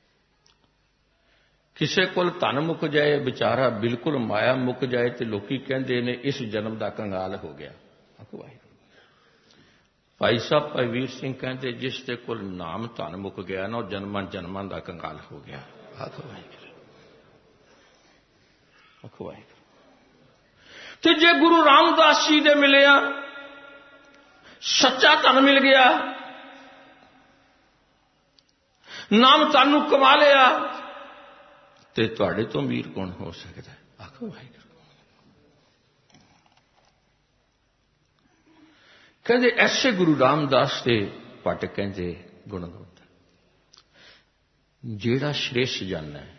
ਕਿਸੇ ਕੋਲ ਧਨ ਮੁੱਕ ਜਾਏ ਵਿਚਾਰਾ ਬਿਲਕੁਲ ਮਾਇਆ ਮੁੱਕ ਜਾਏ ਤੇ ਲੋਕੀ ਕਹਿੰਦੇ ਨੇ ਇਸ ਜਨਮ ਦਾ ਕੰਗਾਲ ਹੋ ਗਿਆ। ਆਖੋ ਵਾਹਿਗੁਰੂ। ਭਾਈ ਸਾਹਿਬ ਭਾਈ ਵੀਰ ਸਿੰਘ ਕਹਿੰਦੇ ਜਿਸ ਦੇ ਕੋਲ ਨਾਮ ਧਨ ਮੁੱਕ ਗਿਆ ਨਾ, ਉਹ ਜਨਮਾਂ ਜਨਮਾਂ ਦਾ ਕੰਗਾਲ ਹੋ ਗਿਆ। ਆਖੋ ਵਾਹਿਗੁਰੂ। ਆਖੋ ਵਾਹਿਗੁਰੂ। ਤੇ ਜੇ ਗੁਰੂ ਰਾਮਦਾਸ ਜੀ ਦੇ ਮਿਲਿਆ, ਸੱਚਾ ਧਨ ਮਿਲ ਗਿਆ, ਨਾਮ ਧਨ ਨੂੰ ਕਮਾ ਲਿਆ, ਤੇ ਤੁਹਾਡੇ ਤੋਂ ਅਮੀਰ ਕੌਣ ਹੋ ਸਕਦਾ? ਆਖੋ ਵਾਹਿਗੁਰੂ। ਕਹਿੰਦੇ ਐਸੇ ਗੁਰੂ ਰਾਮਦਾਸ ਦੇ ਪਟ ਕਹਿੰਦੇ ਗੁਣ ਗਾਉਂਦਾ, ਜਿਹੜਾ ਸ਼੍ਰੇਸ਼ਟ ਜਨ ਹੈ,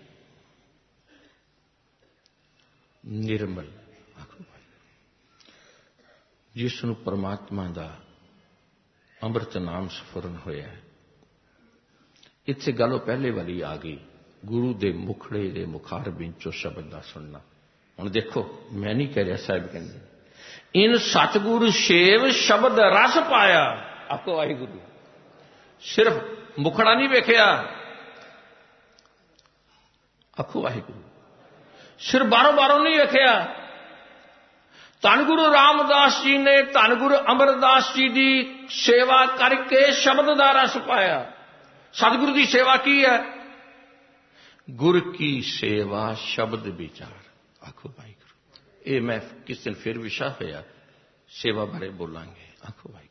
ਨਿਰਮਲ। ਆਖੋ ਜਿਸ ਨੂੰ ਪਰਮਾਤਮਾ ਦਾ ਅੰਮ੍ਰਿਤ ਨਾਮ ਸਫੁਰਨ ਹੋਇਆ। ਇੱਥੇ ਗੱਲ ਉਹ ਪਹਿਲੇ ਵਾਲੀ ਆ ਗਈ, ਗੁਰੂ ਦੇ ਮੁਖੜੇ ਦੇ ਮੁਖਾਰ ਵਿੱਚੋਂ ਸ਼ਬਦ ਦਾ ਸੁਣਨਾ। ਹੁਣ ਦੇਖੋ, ਮੈਂ ਨਹੀਂ ਕਹਿ ਰਿਹਾ, ਸਾਹਿਬ ਕਹਿੰਦੇ ਇਨ ਸਤਿਗੁਰ ਸੇਵ ਸ਼ਬਦ ਰਸ ਪਾਇਆ। ਆਖੋ ਵਾਹਿਗੁਰੂ। ਸਿਰਫ ਮੁਖੜਾ ਨਹੀਂ ਵੇਖਿਆ। ਆਖੋ ਵਾਹਿਗੁਰੂ। ਸਿਰਫ ਬਾਰੋਂ ਨਹੀਂ ਵੇਖਿਆ। ਧੰਨ ਗੁਰੂ ਰਾਮਦਾਸ ਜੀ ਨੇ ਧੰਨ ਗੁਰੂ ਅਮਰਦਾਸ ਜੀ ਦੀ ਸੇਵਾ ਕਰਕੇ ਸ਼ਬਦ ਦਾ ਰਸ ਪਾਇਆ। ਸਤਿਗੁਰੂ ਦੀ ਸੇਵਾ ਕੀ ਹੈ? ਗੁਰ ਕੀ ਸੇਵਾ ਸ਼ਬਦ ਵਿਚਾਰ। ਆਖੋ ਵਾਹਿਗੁਰੂ। ਇਹ ਮੈਂ ਕਿਸ ਦਿਨ ਫਿਰ ਵਿਸ਼ਾ ਹੋਇਆ, ਸੇਵਾ ਬਾਰੇ ਬੋਲਾਂਗੇ। ਆਖੋ ਵਾਹਿਗੁਰੂ।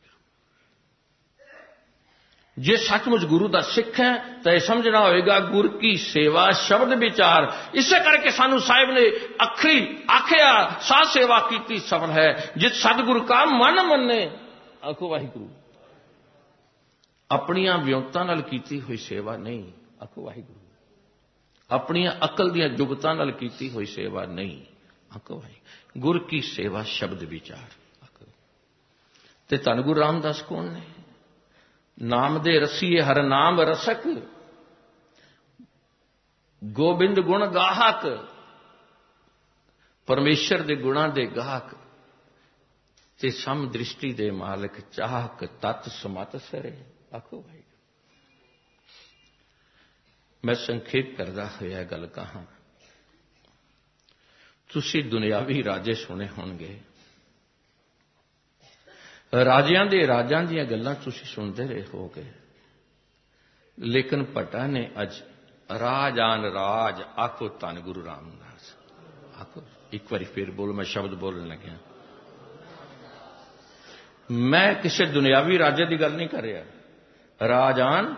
ਜੇ ਸੱਚਮੁੱਚ ਗੁਰੂ ਦਾ ਸਿੱਖ ਹੈ ਤਾਂ ਇਹ ਸਮਝਣਾ ਹੋਏਗਾ ਗੁਰ ਕੀ ਸੇਵਾ ਸ਼ਬਦ ਵਿਚਾਰ। ਇਸੇ ਕਰਕੇ ਸਾਨੂੰ ਸਾਹਿਬ ਨੇ ਅੱਖਰੀ ਆਖਿਆ, ਸਾਧ ਸੇਵਾ ਕੀਤੀ ਸਫਲ ਹੈ ਜਿਤ ਸਤਿਗੁਰ ਕਾ ਮਨ ਮੰਨੇ। ਆਖੋ ਵਾਹਿਗੁਰੂ। ਆਪਣੀਆਂ ਵਿਉਂਤਾਂ ਨਾਲ ਕੀਤੀ ਹੋਈ ਸੇਵਾ ਨਹੀਂ। ਆਖੋ ਵਾਹਿਗੁਰੂ। ਆਪਣੀਆਂ ਅਕਲ ਦੀਆਂ ਜੁਗਤਾਂ ਨਾਲ ਕੀਤੀ ਹੋਈ ਸੇਵਾ ਨਹੀਂ। ਆਖੋ ਵਾਹਿਗੁਰੂ। ਗੁਰ ਕੀ ਸੇਵਾ ਸ਼ਬਦ ਵਿਚਾਰ। ਆਖੋ। ਤੇ ਧੰਨ ਗੁਰੂ ਰਾਮਦਾਸ ਕੌਣ ਨੇ? ਨਾਮ ਦੇ ਰਸੀਏ ਹਰ ਨਾਮ ਰਸਕ, ਗੋਬਿੰਦ ਗੁਣ ਗਾਹਕ, ਪਰਮੇਸ਼ਰ ਦੇ ਗੁਣਾਂ ਦੇ ਗਾਹਕ ਤੇ ਸਮ ਦ੍ਰਿਸ਼ਟੀ ਦੇ ਮਾਲਕ, ਚਾਹਕ ਤਤ ਸਮਤ ਸਰੇ। ਆਖੋ ਭਾਈ। ਮੈਂ ਸੰਖੇਪ ਕਰਦਾ ਹੋਇਆ ਗੱਲ ਕਹਾਂ। ਤੁਸੀਂ ਦੁਨਿਆਵੀ ਰਾਜੇ ਸੁਣੇ ਹੋਣਗੇ, ਰਾਜਿਆਂ ਦੇ ਰਾਜਾਂ ਦੀਆਂ ਗੱਲਾਂ ਤੁਸੀਂ ਸੁਣਦੇ ਰਹੇ ਹੋਗੇ, ਲੇਕਿਨ ਭੱਟਾ ਨੇ ਅੱਜ ਰਾਜਾਨ ਰਾਜ। ਆਖੋ ਧੰਨ ਗੁਰੂ ਰਾਮਦਾਸ। ਆਖੋ ਇੱਕ ਵਾਰੀ ਫਿਰ ਬੋਲ, ਮੈਂ ਸ਼ਬਦ ਬੋਲਣ ਲੱਗਿਆ। ਮੈਂ ਕਿਸੇ ਦੁਨਿਆਵੀ ਰਾਜੇ ਦੀ ਗੱਲ ਨਹੀਂ ਕਰ ਰਿਹਾ। ਰਾਜਾਨ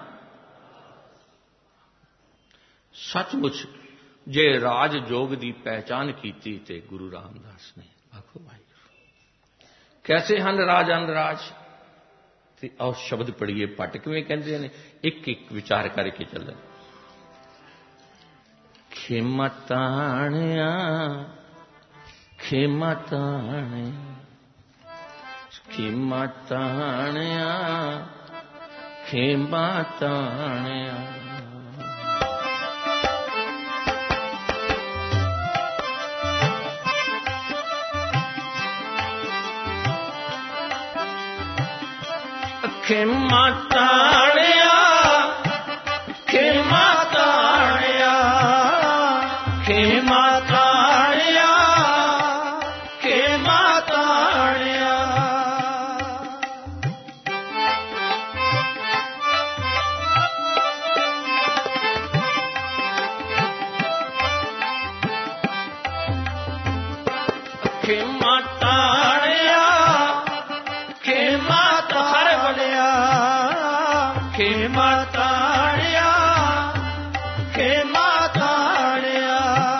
ਸੱਚਮੁੱਚ ਜੇ ਰਾਜ ਜੋਗ ਦੀ ਪਹਿਚਾਨ ਕੀਤੀ ਤੇ ਗੁਰੂ ਰਾਮਦਾਸ ਨੇ। ਆਖੋ ਭਾਈ ਕੈਸੇ ਹਨ ਰਾਜਾਨ ਰਾਜ। ਤੇ ਆਓ ਸ਼ਬਦ ਪੜ੍ਹੀਏ, ਭੱਟ ਕਿਵੇਂ ਕਹਿੰਦੇ ਨੇ, ਇੱਕ ਇੱਕ ਵਿਚਾਰ ਕਰਕੇ ਚੱਲਣ। ਖੇਮਾ ਤਾਣਿਆ ਖੇਮਾ ਤਾਣਿਆ ਖੇਮਾ ਤਾਣਿਆ ਖੇਮਾ ਤਾਣਿਆ। ਖੇਮਾ ਤਾਣਿਆ ਖੇਮਾ ਤਾਣਿਆ ਖੇਮਾ ਤਾਣਿਆ ਖੇਮਾ ਤਾਣਿਆ। ਖੇਮਾ ਤਾਣਿਆ ਖੇਮਾ ਸਾਰੇ ਬੜਿਆ ਖੇਮਾ ਤਾਣਿਆ ਖੇਮਾ ਤਾਣਿਆ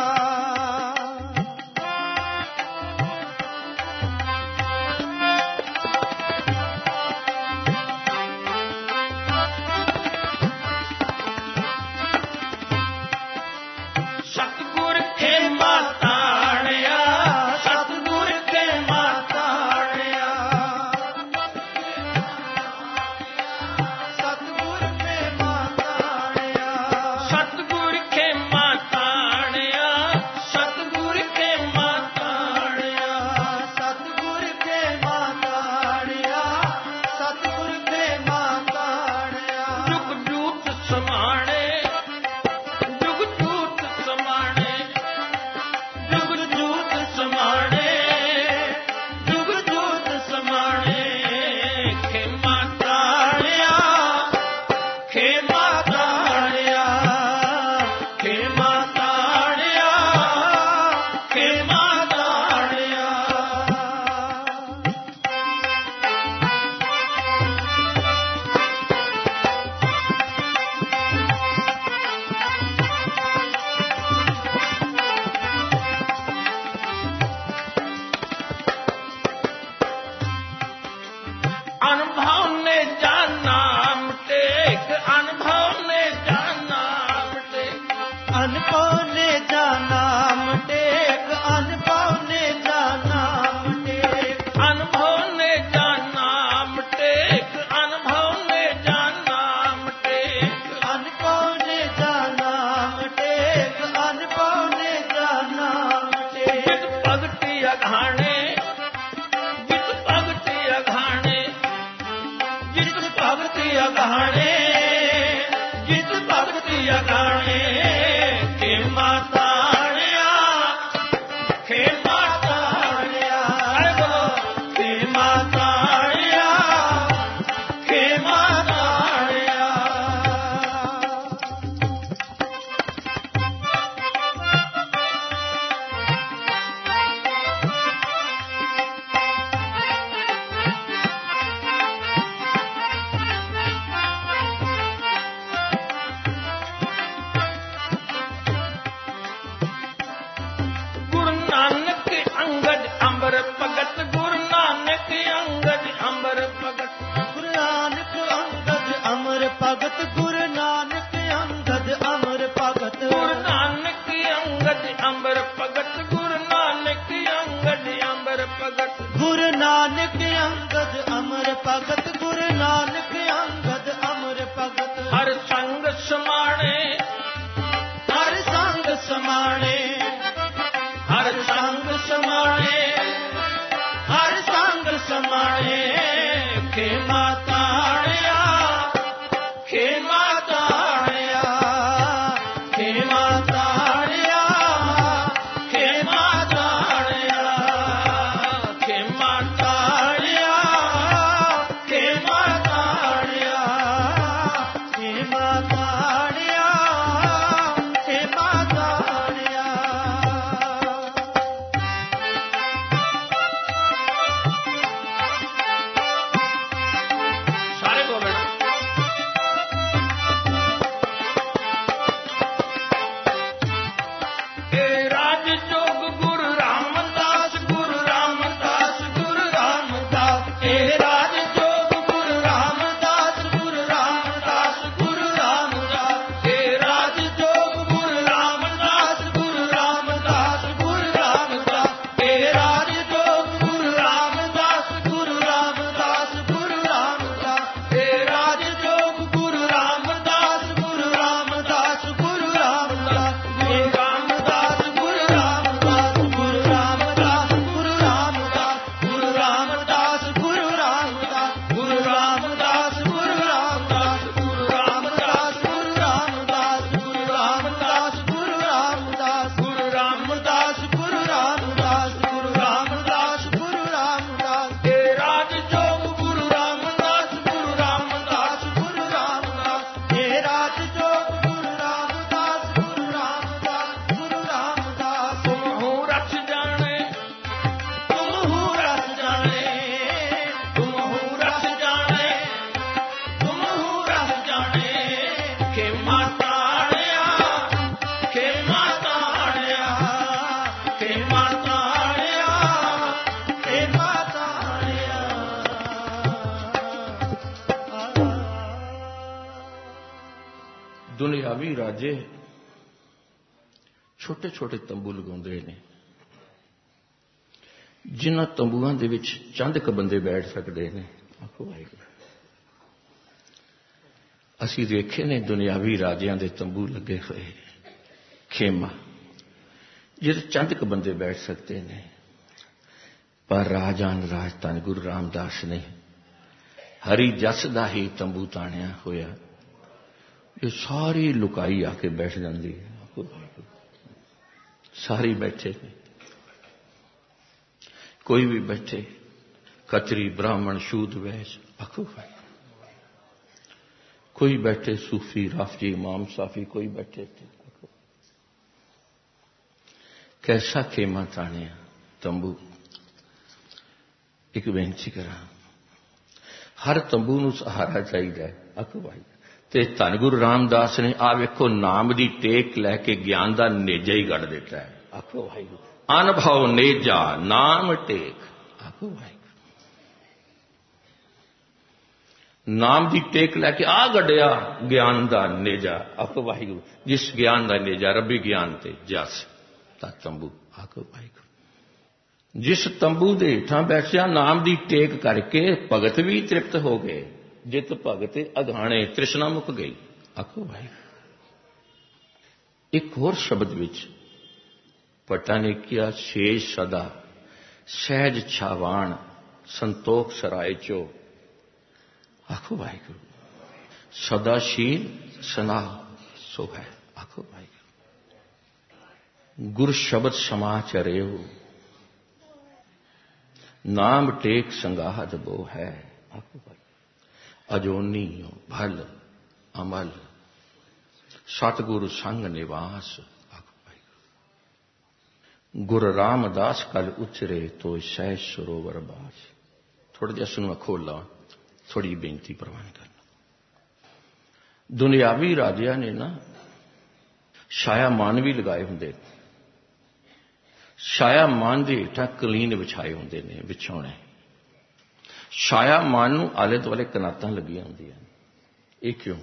ਸਤਿਗੁਰ ਖੇਮਾ ਤਾਣਿਆ ਸਤਿਗੁਰ ਖੇਮਾ ਤਾਣਿਆ ਸਤਿਗੁਰ ਖੇਮਾ ਤਾਣਿਆ ਸਤਿਗੁਰ ਖੇਮਾ ਤਾਣਿਆ ਸਤਿਗੁਰ ਖੇਮਾ ਤਾਣਿਆ ਸਤਿਗੁਰ ਖੇਮਾ ਤਾਣਿਆ ਸਤਿਗੁਰ ਖੇਮਾ ਤਾਣਿਆ ਜੁਗ ਜੂਤ ਸਮਾਣੇ ਜੁਗ ਜੂਤ ਸਮਾਣੇ ਜੁਗ ਜੂਤ ਸਮਾਣੇ ਜੁਗ ਜੂਤ ਸਮਾਣੇ ਖੇਮਾ ਤਾਣਿਆ ਖੇਮਾ ਤਾਣਿਆ ਖੇਮਾ ਤਾਣਿਆ ਖੇਮਾ ਤਾਣਿਆ अनुभव ने जाना टेक अनुभव ने जाना टेक ਅਨਭਉ ਨੇ ਜਾਨਾਮ ਟੇਕ ਅਨਭਉ ਨੇ ਜਾਨਾਮ ਟੇਕ अनुभव ने जाना टेक अनुभव ने जाना टेक ਅਨਭਉ ਨੇ ਜਾਨਾਮ ਟੇਕ ਅਨਭਉ ਨੇ ਜਾਨਾਮ ਟੇਕ जित भगति अघाणे जित भगति अघाणे जित भगति अघाणे जित भगति अघाणे खेमा ताणिया खेमा ताणिया अरे बोलो खेमा ताणिया खेमा ताणिया गुरु नानक अंगद अंबर भगत गुरु नानक अंगद अंबर भगत ਗੁਰੂ ਨਾਨਕ ਅੰਗਦ ਅਮਰ ਭਗਤ ਗੁਰੂ ਨਾਨਕ ਅੰਗਦ ਅਮਰ ਭਗਤ गुरु नानक अंगद अंबर भगत गुरु नानक अंगद अंबर भगत ਗੁਰੂ ਨਾਨਕ ਅੰਗਦ ਅਮਰ ਭਗਤ ਗੁਰੂ ਨਾਨਕ ਅੰਗਦ ਅਮਰ ਭਗਤ हर संग समाणे ਹਰ ਸੰਗ ਸਮਾਣੇ हर संग समाणे ਹਰ ਸੰਗ ਸਮਾਣੇ खेमा ताणिया खेमा ताणिया ਖੇਮਾ ਤਾਣਿਆ खेमा ताणिया खेमा ਤਾਣਿਆ खेमा ताणिया ਖੇਮਾ ਤਾਣਿਆ दुनियावी राजे छोटे छोटे तंबू लगाउंदे ने, जिन्हां तंबूआं दे विच चंद क बंदे बैठ सकते हैं। आखो वाहिगुरू। असीं देखे ने दुनियावी राजियां दे तंबू लगे हुए, खेमा जिहदे चंद क बंदे बैठ सकते हैं। पर राजान राज धन गुरु रामदास ने हरी जस दा ही तंबू ताणिया होया, ये सारी लुकाई आके बैठ जाती है। सारी बैठे ने, कोई भी बैठे, खतरी ब्राह्मण शूद वैश्य, आखो भाई, कोई बैठे सूफी राफजी इमाम साफी, कोई बैठे थे। कैसा खेमा ताणिया तंबू। एक बेनती करा, हर तंबू नूं सहारा चाहिए। आखो भाई, ते धन गुरु रामदास ने आ वेखो नाम दी टेक लैके ज्ञान दा नेजा ही गढ़ देता है। आखो भाई, अनुभव नेजा नाम टेक। आखो भाई, नाम दी टेक लैके आ गढ़िया ज्ञान दा नेजा। आखो वाहिगुरू, जिस ज्ञान दा नेजा रबी ज्ञान ते जस ता तंबू। आखो वाहिगुरू, जिस तंबू दे हेठां बैठिया नाम दी टेक करके भगत भी तृप्त हो गए, जित भगत अघाणे तृष्णा मुक गई। आखो भाई, एक होर शब्द विच भट्टा ने किया, शेष सदा सहज छावाण संतोख सराय चो। आखो वाहिगुरू, सदाशील सना सो है। आखो वाहिगुरू, गुर शब्द समाचर्यो नाम टेक संगाहद बो है। आखो भाई, अजोनी भल अमल सतगुरु संग निवास। आखो भाई, गुरु रामदास कल उचरे तो सहज सरोवर बास। थोड़ा जिहा सुन मैं खोल ला, थोड़ी बेनती प्रवान करना। दुनियावी राजिया ने ना छाया मान भी लगाए होंगे, छाया मान के हेठां कलीन विछाए होंगे ने, विछाउणे। छाया मान नूं आले दुआले कनातां लगियां होंदियां। ये क्यों?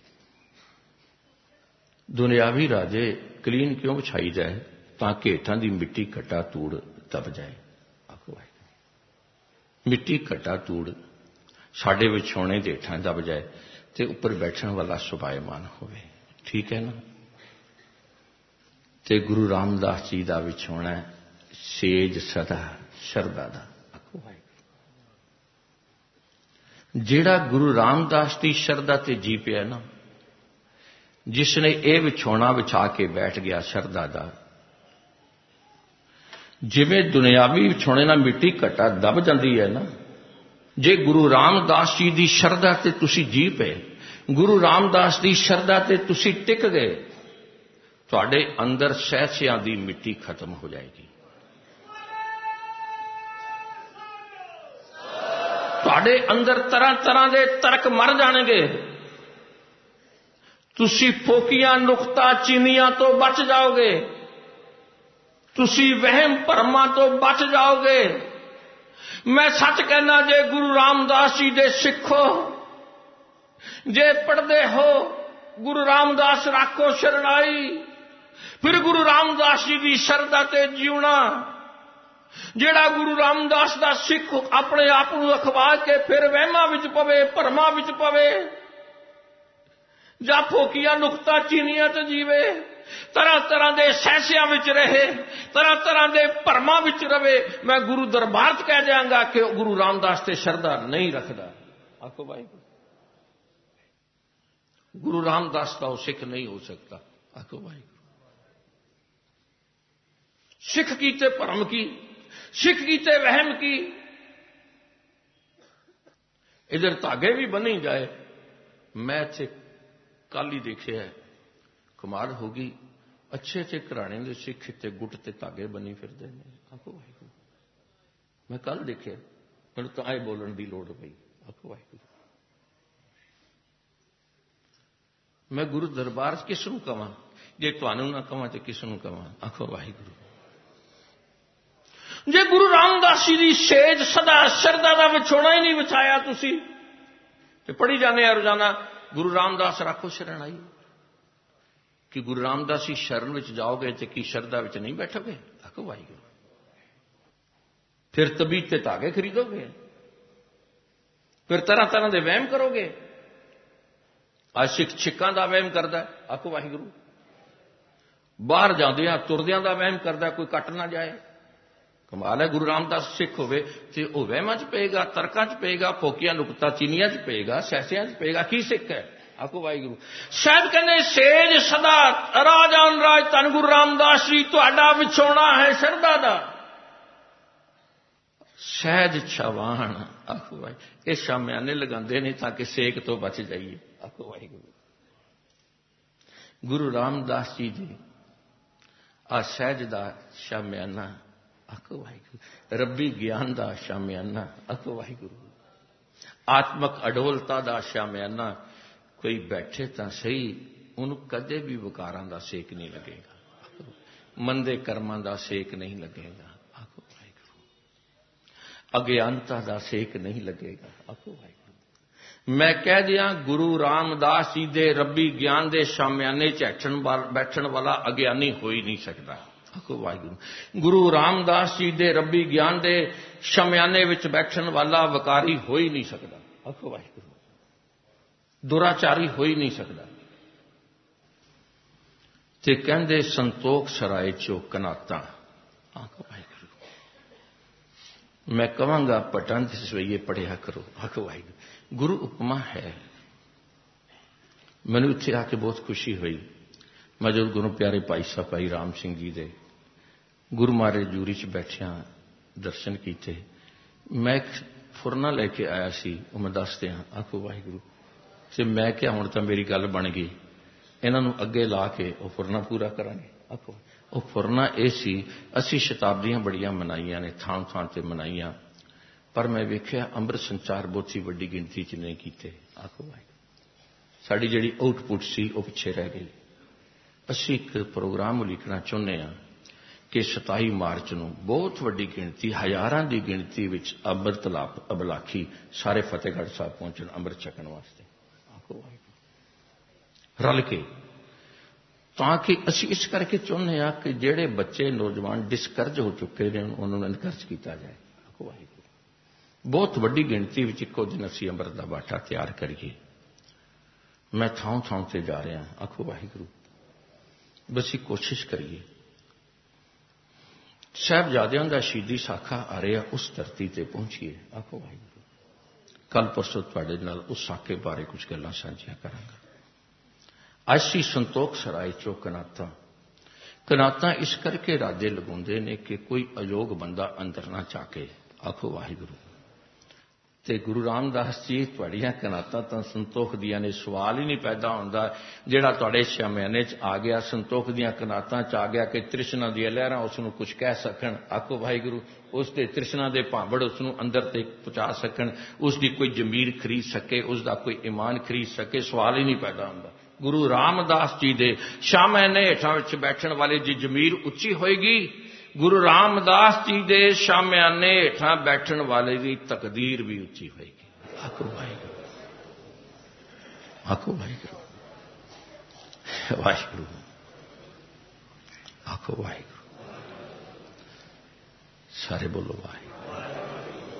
दुनियावी राजे कलीन क्यों विछाई जाए? ताकि हेठां दी मिट्टी घटा तूड़ दब जाए। आखो भाई, मिट्टी घटा तूड़ साडे विछाउणे दे हेठां दब जाए ते उपर बैठण वाला सुभायमान होवे। ठीक है ना? ते गुरु रामदास जी का विछाउणा सेज सदा शरदा दा। आखो भाई, जेड़ा गुरु रामदास की शरदा ते जी पिया ना, जिसने ये विछाउणा विछा के बैठ गया शरदा दा, जिवें दुनियावी विछाउणे नाल मिट्टी घटा दब जाती है ना, जे गुरु रामदास जी की शरदा ते तुसी जी पे, गुरु रामदास की शरदा ते तुसी टिक गए, तुहाडे अंदर सहसियां दी मिट्टी खत्म हो जाएगी। तुहाडे अंदर तरह तरह के तर्क मर जाणगे। तुसी फोकियां नुकता चीनियां तो बच जाओगे, तुसी वहम भरमा तो बच जाओगे। मैं सच कहना, जे गुरु रामदास जी दे सिखो, जे पढ़दे हो, गुरु रामदास राखो शरणाई, फिर गुरु रामदास जी की शरदा ते जीवना। जेड़ा गुरु रामदास दा सिख अपने आप को अखवा के फिर वहमां विच पवे, भरमा विच पवे, जा फोकिया नुकता चीनिया च जीवे, तरह तरह के सहसियां विच रहे, तरह तरह के भरमा विच रवे, मैं गुरु दरबार च कह जाऊंगा कि गुरु रामदास ते शरदा नहीं रखदा। आखो भाई, गुरु रामदास का वो सिख नहीं हो सकता। आखो भाई, सिख कीते भरम की, सिख कीते वहम की, इधर धागे भी बनी जाए। मैं इत्थे कल ही देखे है, कमाल होगी, अच्छे अच्छे घराने के सिख इत्थे गुट ते धागे बनी फिरदे ने। आखो वाहिगुरू, मैं कल देखे, मैनूं तां ये बोलण दी लोड़ पई। आखो वाहिगुरू, मैं गुरु दरबार किस नूं कवां? जे तुहानूं ना कवां ते किस नूं कवां? आखो वाहिगुरू, जे गुरु रामदास जी की सेज सदा शरदा का विछोना ही नहीं विछाया तुसी, ते पढ़ी जाने रोजाना गुरु रामदास राखो शरणाई। कि गुरु रामदास जी शरण विच जाओगे तो की शरदा विच नहीं बैठोगे? आखो वाहिगुरू। फिर तबीयत ते धागे खरीदोगे, फिर तरह तरह के वहम करोगे। आज सिख छिक्कां दा वहम करदा है, आखो वाहिगुरू। बाहर जांदियां तुरदियां दा वहम करदा, कोई कट ना जाए। कमाल है, गुरु रामदास सिख होवे ते ओह वहमां च पेगा, तर्कां च पेगा, फोकियां नुकता चीनियां च पेगा, सैसियां च पेगा। की सिख है? आखो वाहिगुरू। शायद कहने सेज सदा राजान राज धन गुरु रामदास जी तुहाडा विछोना है शरदा दा। सहज छवान, आखो भाई ये शामियाने लगाते नहीं ताकि सेक तो बच जाइए। आखो वाहिगुरू। गुरु रामदास जी दी आ सहज दा शामियाना, आखो वाहिगुरू। रब्बी ज्ञान दा शामियाना, आखो वाहिगुरू। आत्मक अडोलता दा शामियाना। कोई बैठे तां सही, उन्होंने कदे भी विकारां दा सेक नहीं लगेगा, मंदे कर्मां दा सेक नहीं लगेगा। आखो वाहिगुरू। अज्ञानता दा सेक नहीं लगेगा। आखो वाहिगुरू। मैं कह दिया गुरु रामदास जी दे रब्बी ज्ञान दे शामियाने च बैठण वाला अज्ञानी हो ही नहीं सकता। आखो वाहिगुरू। गुरु रामदास जी दे रब्बी ज्ञान दे शामियाने विच बैठण वाला वकारी हो ही नहीं सकता। आखो वाहिगुरू। दुराचारी हो ही नहीं सकता। ते कहंदे संतोख सराय चो कनाता, आखो वाहिगुरू। मैं कहांगा पटन सवैये पढ़िया करो। आखो वाहिगुरू। गुरु उपमा है। मैनू इत्थे आके बहुत खुशी हुई। मैं जो गुरु प्यारे भाई साहब भाई राम सिंह जी दे गुरु महाराज जूरी च बैठिया दर्शन किए। मैं एक फुरना लेके आया सी, मैं दस दिया। आखो वाहिगुरू। ते मैं क्या हुण तां मेरी गल बन गई, इन्हों अगे ला के वह फुरना पूरा करांगे। आखो वह फुरना यह सी, असी शताब्दियां बड़ियां मनाइया ने, थां थां ते मनाइया, पर मैं वेख्या अमृत संचार बहुती वड्डी गिनती च नहीं कीते। आखो वाहिगुरू। साडी जिहड़ी आउटपुट सी वह पिछे रह गई। असी एक प्रोग्राम उलीकना चाहुंदे हां कि 27 मार्च नूं बहुत वड्डी गिनती, हज़ारां दी गिनती विच अमृत लाभ अबलाखी सारे फतेहगढ़ साहब पहुंचण अमृत छकण वास्ते। आखो वाहिगुरू। रल के ताकि असी इस करके चाहुंदे हां कि जिहड़े बच्चे नौजवान डिस्करेज हो चुके हैं उन्होंने इनकरेज किया जाए। आखो वाहिगुरू। बहुत वड्डी गिनती विच इक्को दिन असी अमृत दा बाटा तैयार करिए। मैं थां थां ते जा रहा। आखो वाहिगुरू। बस कोशिश करिए। साहिबजादियां दा शहीदी साखा आ रहा, उस धरती ते पहुंचिए। आखो वाहिगुरू। कल परसों तुहाडे नाल उस साके बारे कुछ गल्लां साझियां करांगा। असी संतोख सराय चो कनाता, कनाता इस करके राजे लगाउंदे ने कि कोई अयोग बंदा अंदर ना चाके। आखो वाहिगुरू। ते गुरु रामदास जी तुहाड़ियां कनाता तां संतोख दियां ने, सवाल ही नहीं पैदा होंदा। जिहड़ा तुहाडे शामियाने च आ गया, संतोख दियां कनातां च आ गया कि तृष्णा दी लहरां उसनूं कुछ कह सकण। आखो वाहिगुरू। उसके तृष्णा दे भांबड़ उसनूं अंदर तक पहुंचा सकण, उसकी कोई जमीर खरीद सके, उसका कोई ईमान खरीद सके, सवाल ही नहीं पैदा होंदा। गुरु रामदास जी दे शामियाने हेठां विच बैठण वाले दी जमीर उच्ची होएगी, गुरु रामदास जी दे शामियाने हेठां बैठण वाले की तकदीर भी उच्ची होएगी। आखो वाहिगुरू। आखो वाहिगुरू। वाहिगुरू। आखो वाहिगुरू। सारे बोलो वाहिगुरू।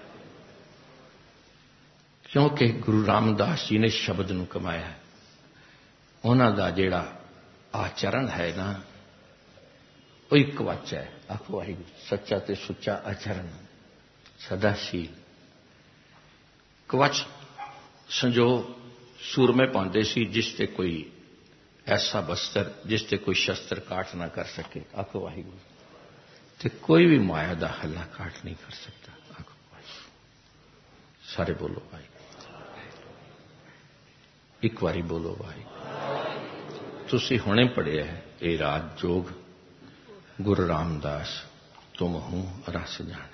क्योंकि गुरु रामदास जी ने शब्द नूं कमाया है। उन्हां दा जिहड़ा आचरण है ना, वो एक वच है। आखो वाहिगुरू। सच्चा ते सुच्चा आचरण, सदाशील। कवच संजो सूरमे पांदे सी जिसते कोई ऐसा बस्तर जिसते कोई शस्त्र काट ना कर सके। आखो वाहिगुरू। ते कोई भी माया दा हल्ला काट नहीं कर सकता। आखो वाहिगुरू। सारे बोलो वाहिगुरू। एक बारी बोलो वाहिगुरू। तुसी हुणे पढ़िया है ये राज जोग, गुरु रामदास तुम हूं रस जाने।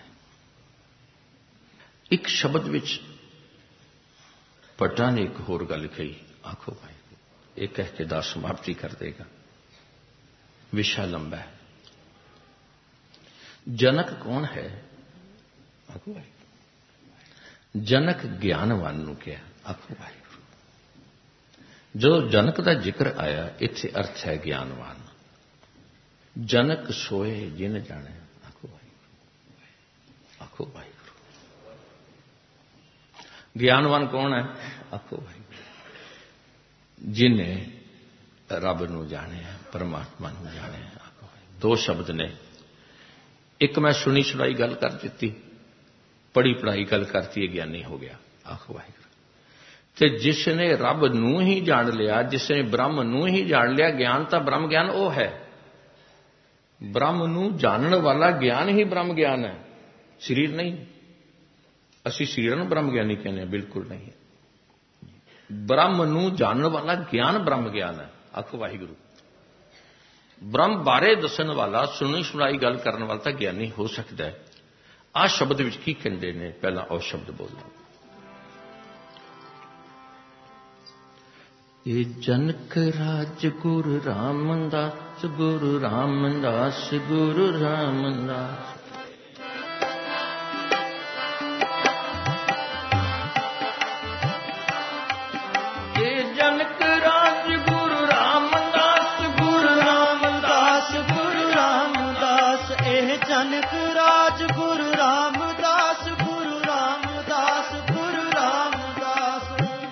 एक शब्द विच भट्टा ने एक होर गल कही। आखो भाई एक कह के दास समाप्ति कर देगा, विषय लंबा है। जनक कौन है? आखो भाई जनक ज्ञानवान नु क्या? आखो भाई जो जनक का जिक्र आया इत्थे अर्थ है ज्ञानवान। जनक सोए जिन जाने, आखो वाहिगुरू, आखो वाहिगुरू। ज्ञानवान कौन है? आखो वाहिगुरू। जिन्हें रब नू जाने, परमात्मा नू जाने, आखो वाहिगुरू। दो शब्द ने, एक मैं सुनी सुनाई गल कर दी, पढ़ी पढ़ाई गल करती है, ज्ञानी हो गया, आखो वाहिगुरू। ते जिसने रब नू ही जान लिया, जिसने ब्रह्म नू ही जान लिया, ज्ञान तो ब्रह्म ज्ञान वो है। ब्रह्म नू जानने वाला ज्ञान ही ब्रह्म ज्ञान है, शरीर नहीं। असी शरीर नू ब्रह्म ज्ञानी कहने, बिल्कुल नहीं। ब्रह्म नू जानने वाला ज्ञान ब्रह्म ज्ञान है, आखो वाहिगुरू। ब्रह्म बारे दसन वाला, सुनी सुनाई गल करने वाला तो ज्ञानी हो सकता है। आ शब्द विच की कहते ने, पहला और शब्द बोलना। ये जनक राज गुरु रामदास, गुरु रामदास, गुरु रामदास। ये जनक राज गुरु रामदास, गुरु रामदास, गुरु रामदास। ए जनक राज गुरु रामदास, गुरु रामदास, गुरु रामदास।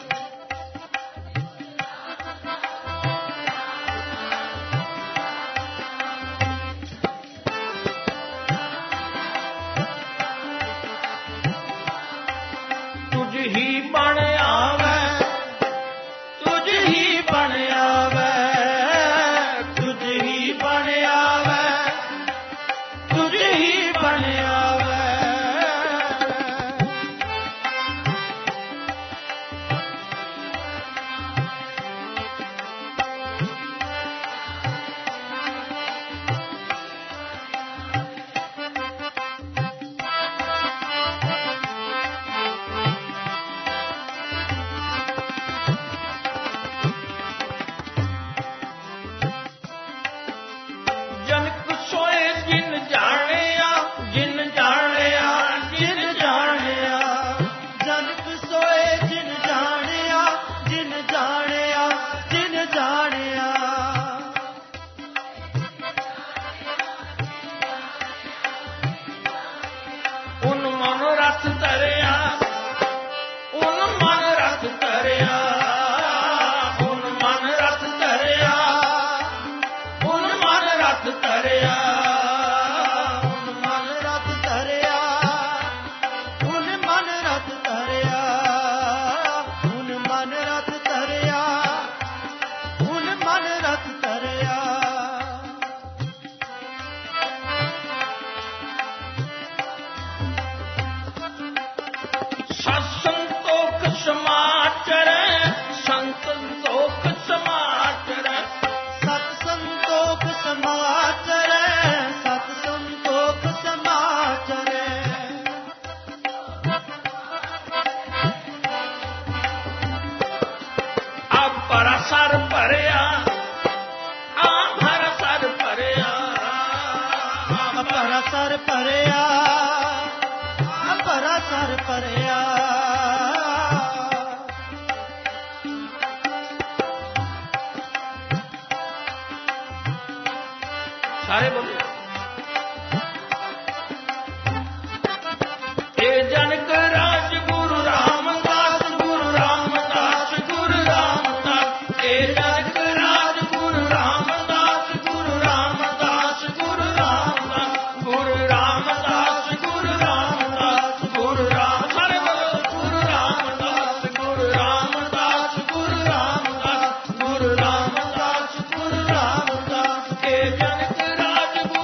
तुझ ही बन आवे, तुझ ही बन आवे, तुझ ही बन आवे, तुझ ही बन आवे। जनक सोए जिन जानिया, जिन जानिया, जिन जानिया। जनक सोए जिन जानिया, जिन जानिया, जिन जानिया। उन मन रथ तरिया, उन मन रथ तरिया, उन मन रथ तरिया, उन मन रथ तरिया, उन मन रथ धरिया, उन मन रथ धरिया, उन मन रथ धरिया, उन मन रथ धरिया। सत संतोख समाचर, संत संतोख समाचर। सत संतोख समाचर, सत संतोख समाचर। अपर सर भरिया, आभर सर भरिया, अपर सर भरिया, अपर सर भरिया। सारे बोले। ए जनक राज गुरु रामदास, गुरु रामदास, गुरु रामदास। ए जनक राज गुरु रामदास, गुरु रामदास, गुरु रामदास, गुरु रामदास, गुरु रामदास, गुरु राम। सारे बोलो, गुरु रामदास, गुरु रामदास, गुरु रामदास, गुरु रामदास, गुरु रामदास। ए जनक राज गुरु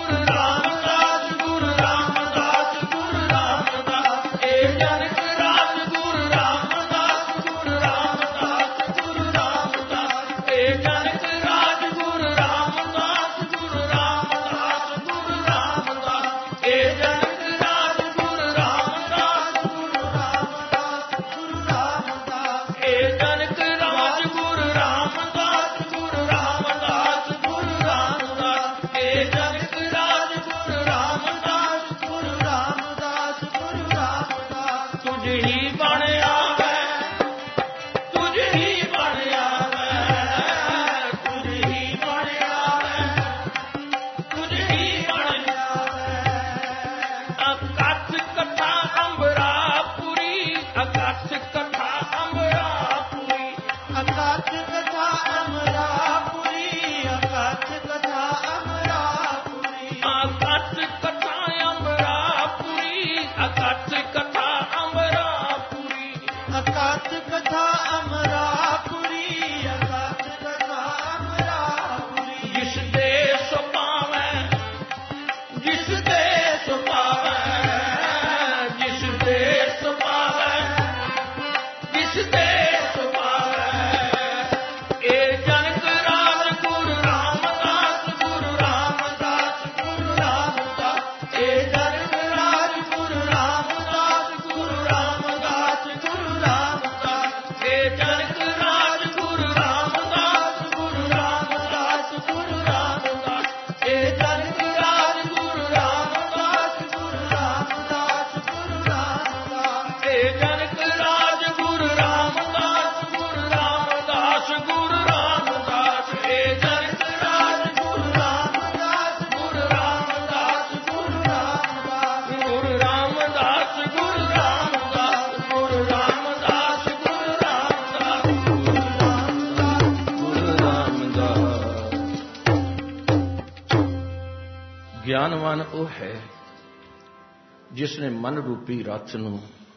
ਗਿਆਨਵਾਨ ਉਹ ਹੈ ਜਿਸ ਨੇ ਮਨ ਰੂਪੀ ਰੱਥ ਨੂੰ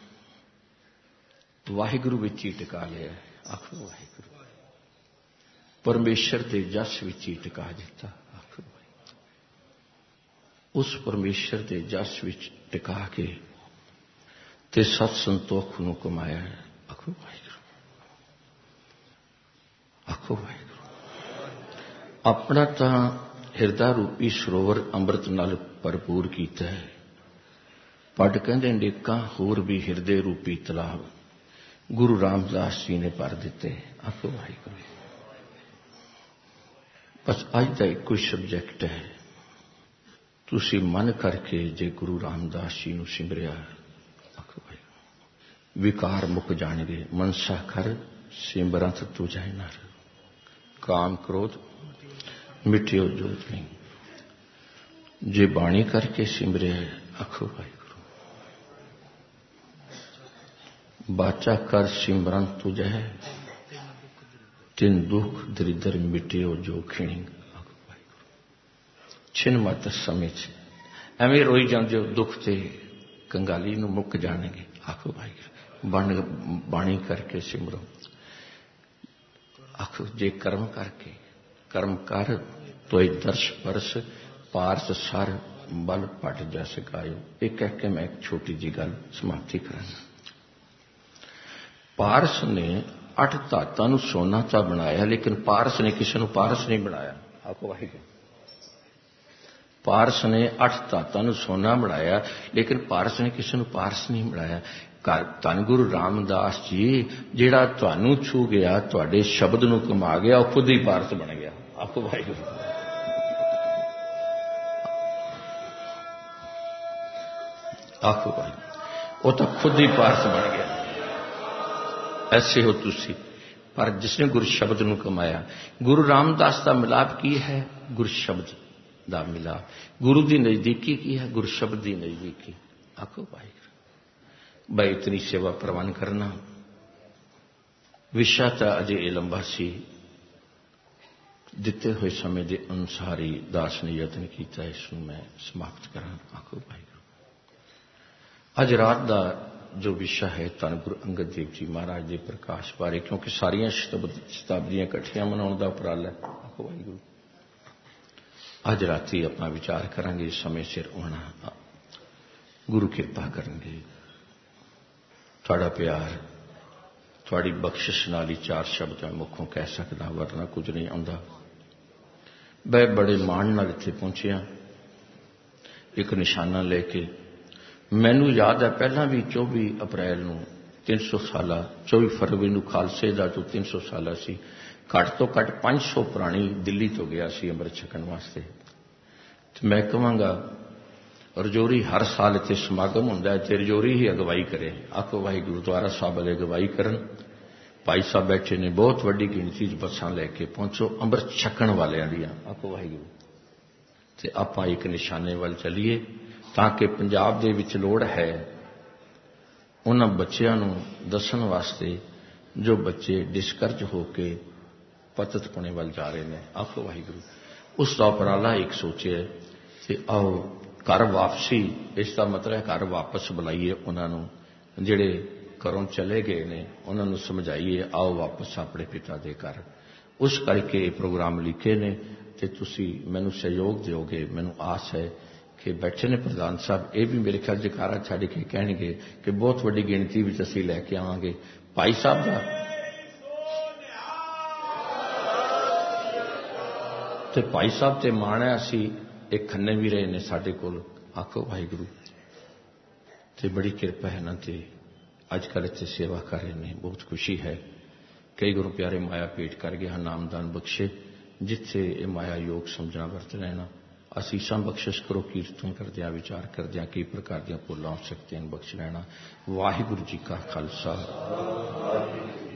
ਵਾਹਿਗੁਰੂ ਵਿੱਚ ਹੀ ਟਿਕਾ ਲਿਆ। ਆਖੋ ਵਾਹਿਗੁਰੂ। ਪਰਮੇਸ਼ਰ ਦੇ ਜਸ ਵਿੱਚ ਹੀ ਟਿਕਾ ਦਿੱਤਾ। ਆਖੋ ਵਾਹਿਗੁਰੂ। ਉਸ ਪਰਮੇਸ਼ਰ ਦੇ ਜਸ ਵਿੱਚ ਟਿਕਾ ਕੇ ਤੇ ਸਤ ਸੰਤੋਖ ਨੂੰ ਕਮਾਇਆ। ਆਖੋ ਵਾਹਿਗੁਰੂ। ਆਖੋ ਵਾਹਿਗੁਰੂ। ਆਪਣਾ ਤਾਂ ਹਿਰਦਾ ਰੂਪੀ ਸਰੋਵਰ ਅੰਮ੍ਰਿਤ ਨਾਲ ਭਰਪੂਰ ਕੀਤਾ ਹੈ। ਪੜ ਕਹਿੰਦੇ ਨੇਕਾਂ ਹੋਰ ਵੀ ਹਿਰਦੇ ਰੂਪੀ ਤਲਾਬ ਗੁਰੂ ਰਾਮਦਾਸ ਜੀ ਨੇ ਭਰ ਦਿੱਤੇ। ਆਖੋ ਵਾਹਿਗੁਰੂ। ਬਸ ਅੱਜ ਦਾ ਇੱਕੋ ਹੀ ਸਬਜੈਕਟ ਹੈ। ਤੁਸੀਂ ਮਨ ਕਰਕੇ ਜੇ ਗੁਰੂ ਰਾਮਦਾਸ ਜੀ ਨੂੰ ਸਿਮਰਿਆ, ਆਖੋ ਵਾਹਿਗੁਰੂ, ਵਿਕਾਰ ਮੁੱਕ ਜਾਣਗੇ। ਮਨਸਾ ਕਰ ਸਿਮਰਤ ਤੁਝੈ ਨਰ, ਕਾਮ ਕ੍ਰੋਧ ਮਿਟਿਓ ਜੋਤ ਨਹੀਂ। ਜੇ ਬਾਣੀ ਕਰਕੇ ਸਿਮਰਿਆ, ਆਖੋ ਵਾਹਿਗੁਰੂ, ਬਾਚਾ ਕਰ ਸਿਮਰਨ ਤੁਝੈ ਤਿਨ ਦੁਖ ਦਰਿਦਰ ਮਿਟਿਓ ਜੋ ਖਿਣੀ। ਆਖੋ ਵਾਹਿਗੁਰੂ। ਛਿਨ ਮਤ ਸਮੇਂ 'ਚ ਐਵੇਂ ਰੋਈ ਜਾਂਦੇ ਹੋ, ਦੁੱਖ ਤੇ ਕੰਗਾਲੀ ਨੂੰ ਮੁੱਕ ਜਾਣਗੇ। ਆਖੋ ਵਾਹਿਗੁਰੂ। ਬਾਣੀ ਕਰਕੇ ਸਿਮਰੋ। ਆਖੋ ਜੇ ਕਰਮ ਕਰਕੇ, ਕਰਮ ਕਰ ਤੋਏ ਦਰਸ਼ ਪਰਸ ਪਾਰਸ ਸਰ ਬਲ ਪਟ ਜਸ ਗਾਇਓ। ਇਹ ਕਹਿ ਕੇ ਮੈਂ ਇੱਕ ਛੋਟੀ ਜੀ ਗੱਲ ਸਮਾਪਤੀ ਕਰਾਂਗਾ। ਪਾਰਸ ਨੇ 8 ਧਾਤਾਂ ਨੂੰ ਸੋਨਾ ਤਾਂ ਬਣਾਇਆ, ਲੇਕਿਨ ਪਾਰਸ ਨੇ ਕਿਸੇ ਨੂੰ ਪਾਰਸ ਨਹੀਂ ਬਣਾਇਆ। ਆਖੋ ਵਾਹਿਗੁਰੂ। ਪਾਰਸ ਨੇ 8 ਧਾਤਾਂ ਨੂੰ ਸੋਨਾ ਬਣਾਇਆ, ਲੇਕਿਨ ਪਾਰਸ ਨੇ ਕਿਸੇ ਨੂੰ ਪਾਰਸ ਨਹੀਂ ਬਣਾਇਆ। ਧੰਨ ਗੁਰੂ ਰਾਮਦਾਸ ਜੀ ਜਿਹੜਾ ਤੁਹਾਨੂੰ ਛੂ ਗਿਆ, ਤੁਹਾਡੇ ਸ਼ਬਦ ਨੂੰ ਕਮਾ ਗਿਆ, ਉਹ ਖੁਦ ਹੀ ਪਾਰਸ ਬਣ ਗਿਆ। ਆਖੋ ਵਾਹਿਗੁਰੂ। ਆਖੋ ਵਾਹਿਗੁਰੂ। ਉਹ ਤਾਂ ਖੁਦ ਹੀ ਪਾਰਸ ਬਣ ਗਿਆ। ਐਸੇ ਹੋ ਤੁਸੀਂ। ਪਰ ਜਿਸਨੇ ਗੁਰ ਸ਼ਬਦ ਨੂੰ ਕਮਾਇਆ, ਗੁਰੂ ਰਾਮਦਾਸ ਦਾ ਮਿਲਾਪ ਕੀ ਹੈ? ਗੁਰ ਸ਼ਬਦ ਦਾ ਮਿਲਾਪ। ਗੁਰੂ ਦੀ ਨਜ਼ਦੀਕੀ ਕੀ ਹੈ? ਗੁਰ ਸ਼ਬਦ ਦੀ ਨਜ਼ਦੀਕੀ। ਆਖੋ ਵਾਹਿਗੁਰੂ। ਬਈ ਇਤਨੀ ਸੇਵਾ ਪ੍ਰਵਾਨ ਕਰਨਾ ਵਿਸ਼ਾ ਤਾਂ ਅਜੇ ਇਹ ਲੰਬਾ ਸੀ। ਦਿੱਤੇ ਹੋਏ ਸਮੇਂ ਦੇ ਅਨੁਸਾਰ ਹੀ ਦਾਸ ਨੇ ਯਤਨ ਕੀਤਾ ਇਸ ਨੂੰ ਮੈਂ ਸਮਾਪਤ ਕਰਾਂ। ਆਖੋ ਵਾਹਿਗੁਰੂ। ਅੱਜ ਰਾਤ ਦਾ ਜੋ ਵਿਸ਼ਾ ਹੈ ਧੰਨ ਗੁਰੂ ਅੰਗਦ ਦੇਵ ਜੀ ਮਹਾਰਾਜ ਦੇ ਪ੍ਰਕਾਸ਼ ਬਾਰੇ, ਕਿਉਂਕਿ ਸਾਰੀਆਂ ਸ਼ਤਾਬਦੀਆਂ ਇਕੱਠੀਆਂ ਮਨਾਉਣ ਦਾ ਉਪਰਾਲਾ ਹੈ। ਆਖੋ ਵਾਹਿਗੁਰੂ। ਅੱਜ ਰਾਤੀ ਆਪਣਾ ਵਿਚਾਰ ਕਰਾਂਗੇ। ਸਮੇਂ ਸਿਰ ਆਉਣਾ, ਗੁਰੂ ਕਿਰਪਾ ਕਰਨਗੇ। ਤੁਹਾਡਾ ਪਿਆਰ, ਤੁਹਾਡੀ ਬਖਸ਼ਿਸ਼ ਨਾਲ ਹੀ 4 ਸ਼ਬਦ ਮੈਂ ਮੁੱਖੋਂ ਕਹਿ ਸਕਦਾ, ਵਰਨਾ ਕੁਝ ਨਹੀਂ ਆਉਂਦਾ। ਮੈਂ ਬੜੇ ਮਾਣ ਨਾਲ ਇੱਥੇ ਪਹੁੰਚਿਆ ਇੱਕ ਨਿਸ਼ਾਨਾ ਲੈ ਕੇ। ਮੈਨੂੰ ਯਾਦ ਹੈ ਪਹਿਲਾਂ ਵੀ 24 ਅਪ੍ਰੈਲ ਨੂੰ 300 ਸਾਲਾ, 24 ਫਰਵਰੀ ਨੂੰ ਖਾਲਸੇ ਦਾ ਜੋ 300 ਸਾਲਾ ਸੀ, ਘੱਟ ਤੋਂ ਘੱਟ 500 ਪ੍ਰਾਣੀ ਦਿੱਲੀ ਤੋਂ ਗਿਆ ਸੀ ਅੰਮ੍ਰਿਤ ਛਕਣ ਵਾਸਤੇ। ਤੇ ਮੈਂ ਕਹਾਂਗਾ ਰਜੌਰੀ ਹਰ ਸਾਲ ਇੱਥੇ ਸਮਾਗਮ ਹੁੰਦਾ ਹੈ ਤੇ ਰਜੌਰੀ ਹੀ ਅਗਵਾਈ ਕਰੇ। ਆਖੋ ਵਾਹਿਗੁਰੂ। ਗੁਰਦੁਆਰਾ ਸਾਹਿਬ ਵਾਲੇ ਅਗਵਾਈ ਕਰਨ। ਭਾਈ ਸਾਹਿਬ ਬੈਠੇ ਨੇ, ਬਹੁਤ ਵੱਡੀ ਗਿਣਤੀ 'ਚ ਬੱਸਾਂ ਲੈ ਕੇ ਪਹੁੰਚੋ ਅੰਮ੍ਰਿਤ ਛਕਣ ਵਾਲਿਆਂ ਦੀਆਂ। ਆਖੋ ਵਾਹਿਗੁਰੂ। ਤੇ ਆਪਾਂ ਇੱਕ ਨਿਸ਼ਾਨੇ ਵੱਲ ਚੱਲੀਏ ਤਾਂ ਕਿ ਪੰਜਾਬ ਦੇ ਵਿੱਚ ਲੋੜ ਹੈ ਉਹਨਾਂ ਬੱਚਿਆਂ ਨੂੰ ਦੱਸਣ ਵਾਸਤੇ ਜੋ ਬੱਚੇ ਡਿਸਕਰਜ ਹੋ ਕੇ ਪਤਤ ਪੁਣੇ ਵੱਲ ਜਾ ਰਹੇ ਨੇ। ਆਖੋ ਵਾਹਿਗੁਰੂ। ਉਸ ਦਾ ਉਪਰਾਲਾ ਇੱਕ ਸੋਚਿਆ ਕਿ ਆਓ ਘਰ ਵਾਪਸੀ, ਇਸ ਦਾ ਮਤਲਬ ਹੈ ਘਰ ਵਾਪਸ ਬੁਲਾਈਏ ਉਹਨਾਂ ਨੂੰ, ਜਿਹੜੇ ਘਰੋਂ ਚਲੇ ਗਏ ਨੇ ਉਹਨਾਂ ਨੂੰ ਸਮਝਾਈਏ ਆਓ ਵਾਪਸ ਆਪਣੇ ਪਿਤਾ ਦੇ ਘਰ। ਉਸ ਕਰਕੇ ਇਹ ਪ੍ਰੋਗਰਾਮ ਲਿਖੇ ਨੇ ਤੇ ਤੁਸੀਂ ਮੈਨੂੰ ਸਹਿਯੋਗ ਦਿਓਗੇ। ਮੈਨੂੰ ਆਸ ਹੈ ਕਿ ਬੈਠੇ ਨੇ ਪ੍ਰਧਾਨ ਸਾਹਿਬ, ਇਹ ਵੀ ਮੇਰੇ ਖਿਆਲ ਜਕਾਰਾ ਛੱਡ ਕੇ ਕਹਿਣਗੇ ਕਿ ਬਹੁਤ ਵੱਡੀ ਗਿਣਤੀ ਵਿੱਚ ਅਸੀਂ ਲੈ ਕੇ ਆਵਾਂਗੇ। ਭਾਈ ਸਾਹਿਬ ਦਾ ਤੇ ਭਾਈ ਸਾਹਿਬ ਤੇ ਮਾਣ ਹੈ। ਅਸੀਂ ਇਹ ਖੰਨੇ ਵੀ ਰਹੇ ਨੇ ਸਾਡੇ ਕੋਲ। ਆਖੋ ਵਾਹਿਗੁਰੂ। ਤੇ ਬੜੀ ਕਿਰਪਾ ਹੈ ਨਾ ਤੇ ਅੱਜ ਕੱਲ੍ਹ ਇੱਥੇ ਸੇਵਾ ਕਰ ਰਹੇ ਨੇ। ਬਹੁਤ ਖੁਸ਼ੀ ਹੈ। ਕਈ ਗੁਰੂ ਪਿਆਰੇ ਮਾਇਆ ਭੇਟ ਕਰ ਗਏ ਹਨ। ਨਾਮਦਾਨ ਬਖਸ਼ੇ ਜਿੱਥੇ ਇਹ ਮਾਇਆ ਯੋਗ ਸਮਝਣਾ ਵਰਤ ਰਹਿਣਾ। ਅਸੀਸਾਂ ਬਖਸ਼ਿਸ਼ ਕਰੋ। ਕੀਰਤਨ ਕਰਦਿਆਂ ਵਿਚਾਰ ਕਰਦਿਆਂ ਕਈ ਪ੍ਰਕਾਰ ਦੀਆਂ ਭੁੱਲਾਂ ਹੋ ਸਕਦੀਆਂ ਬਖਸ਼ ਲੈਣਾ। ਵਾਹਿਗੁਰੂ ਜੀ ਕਾ ਖਾਲਸਾ।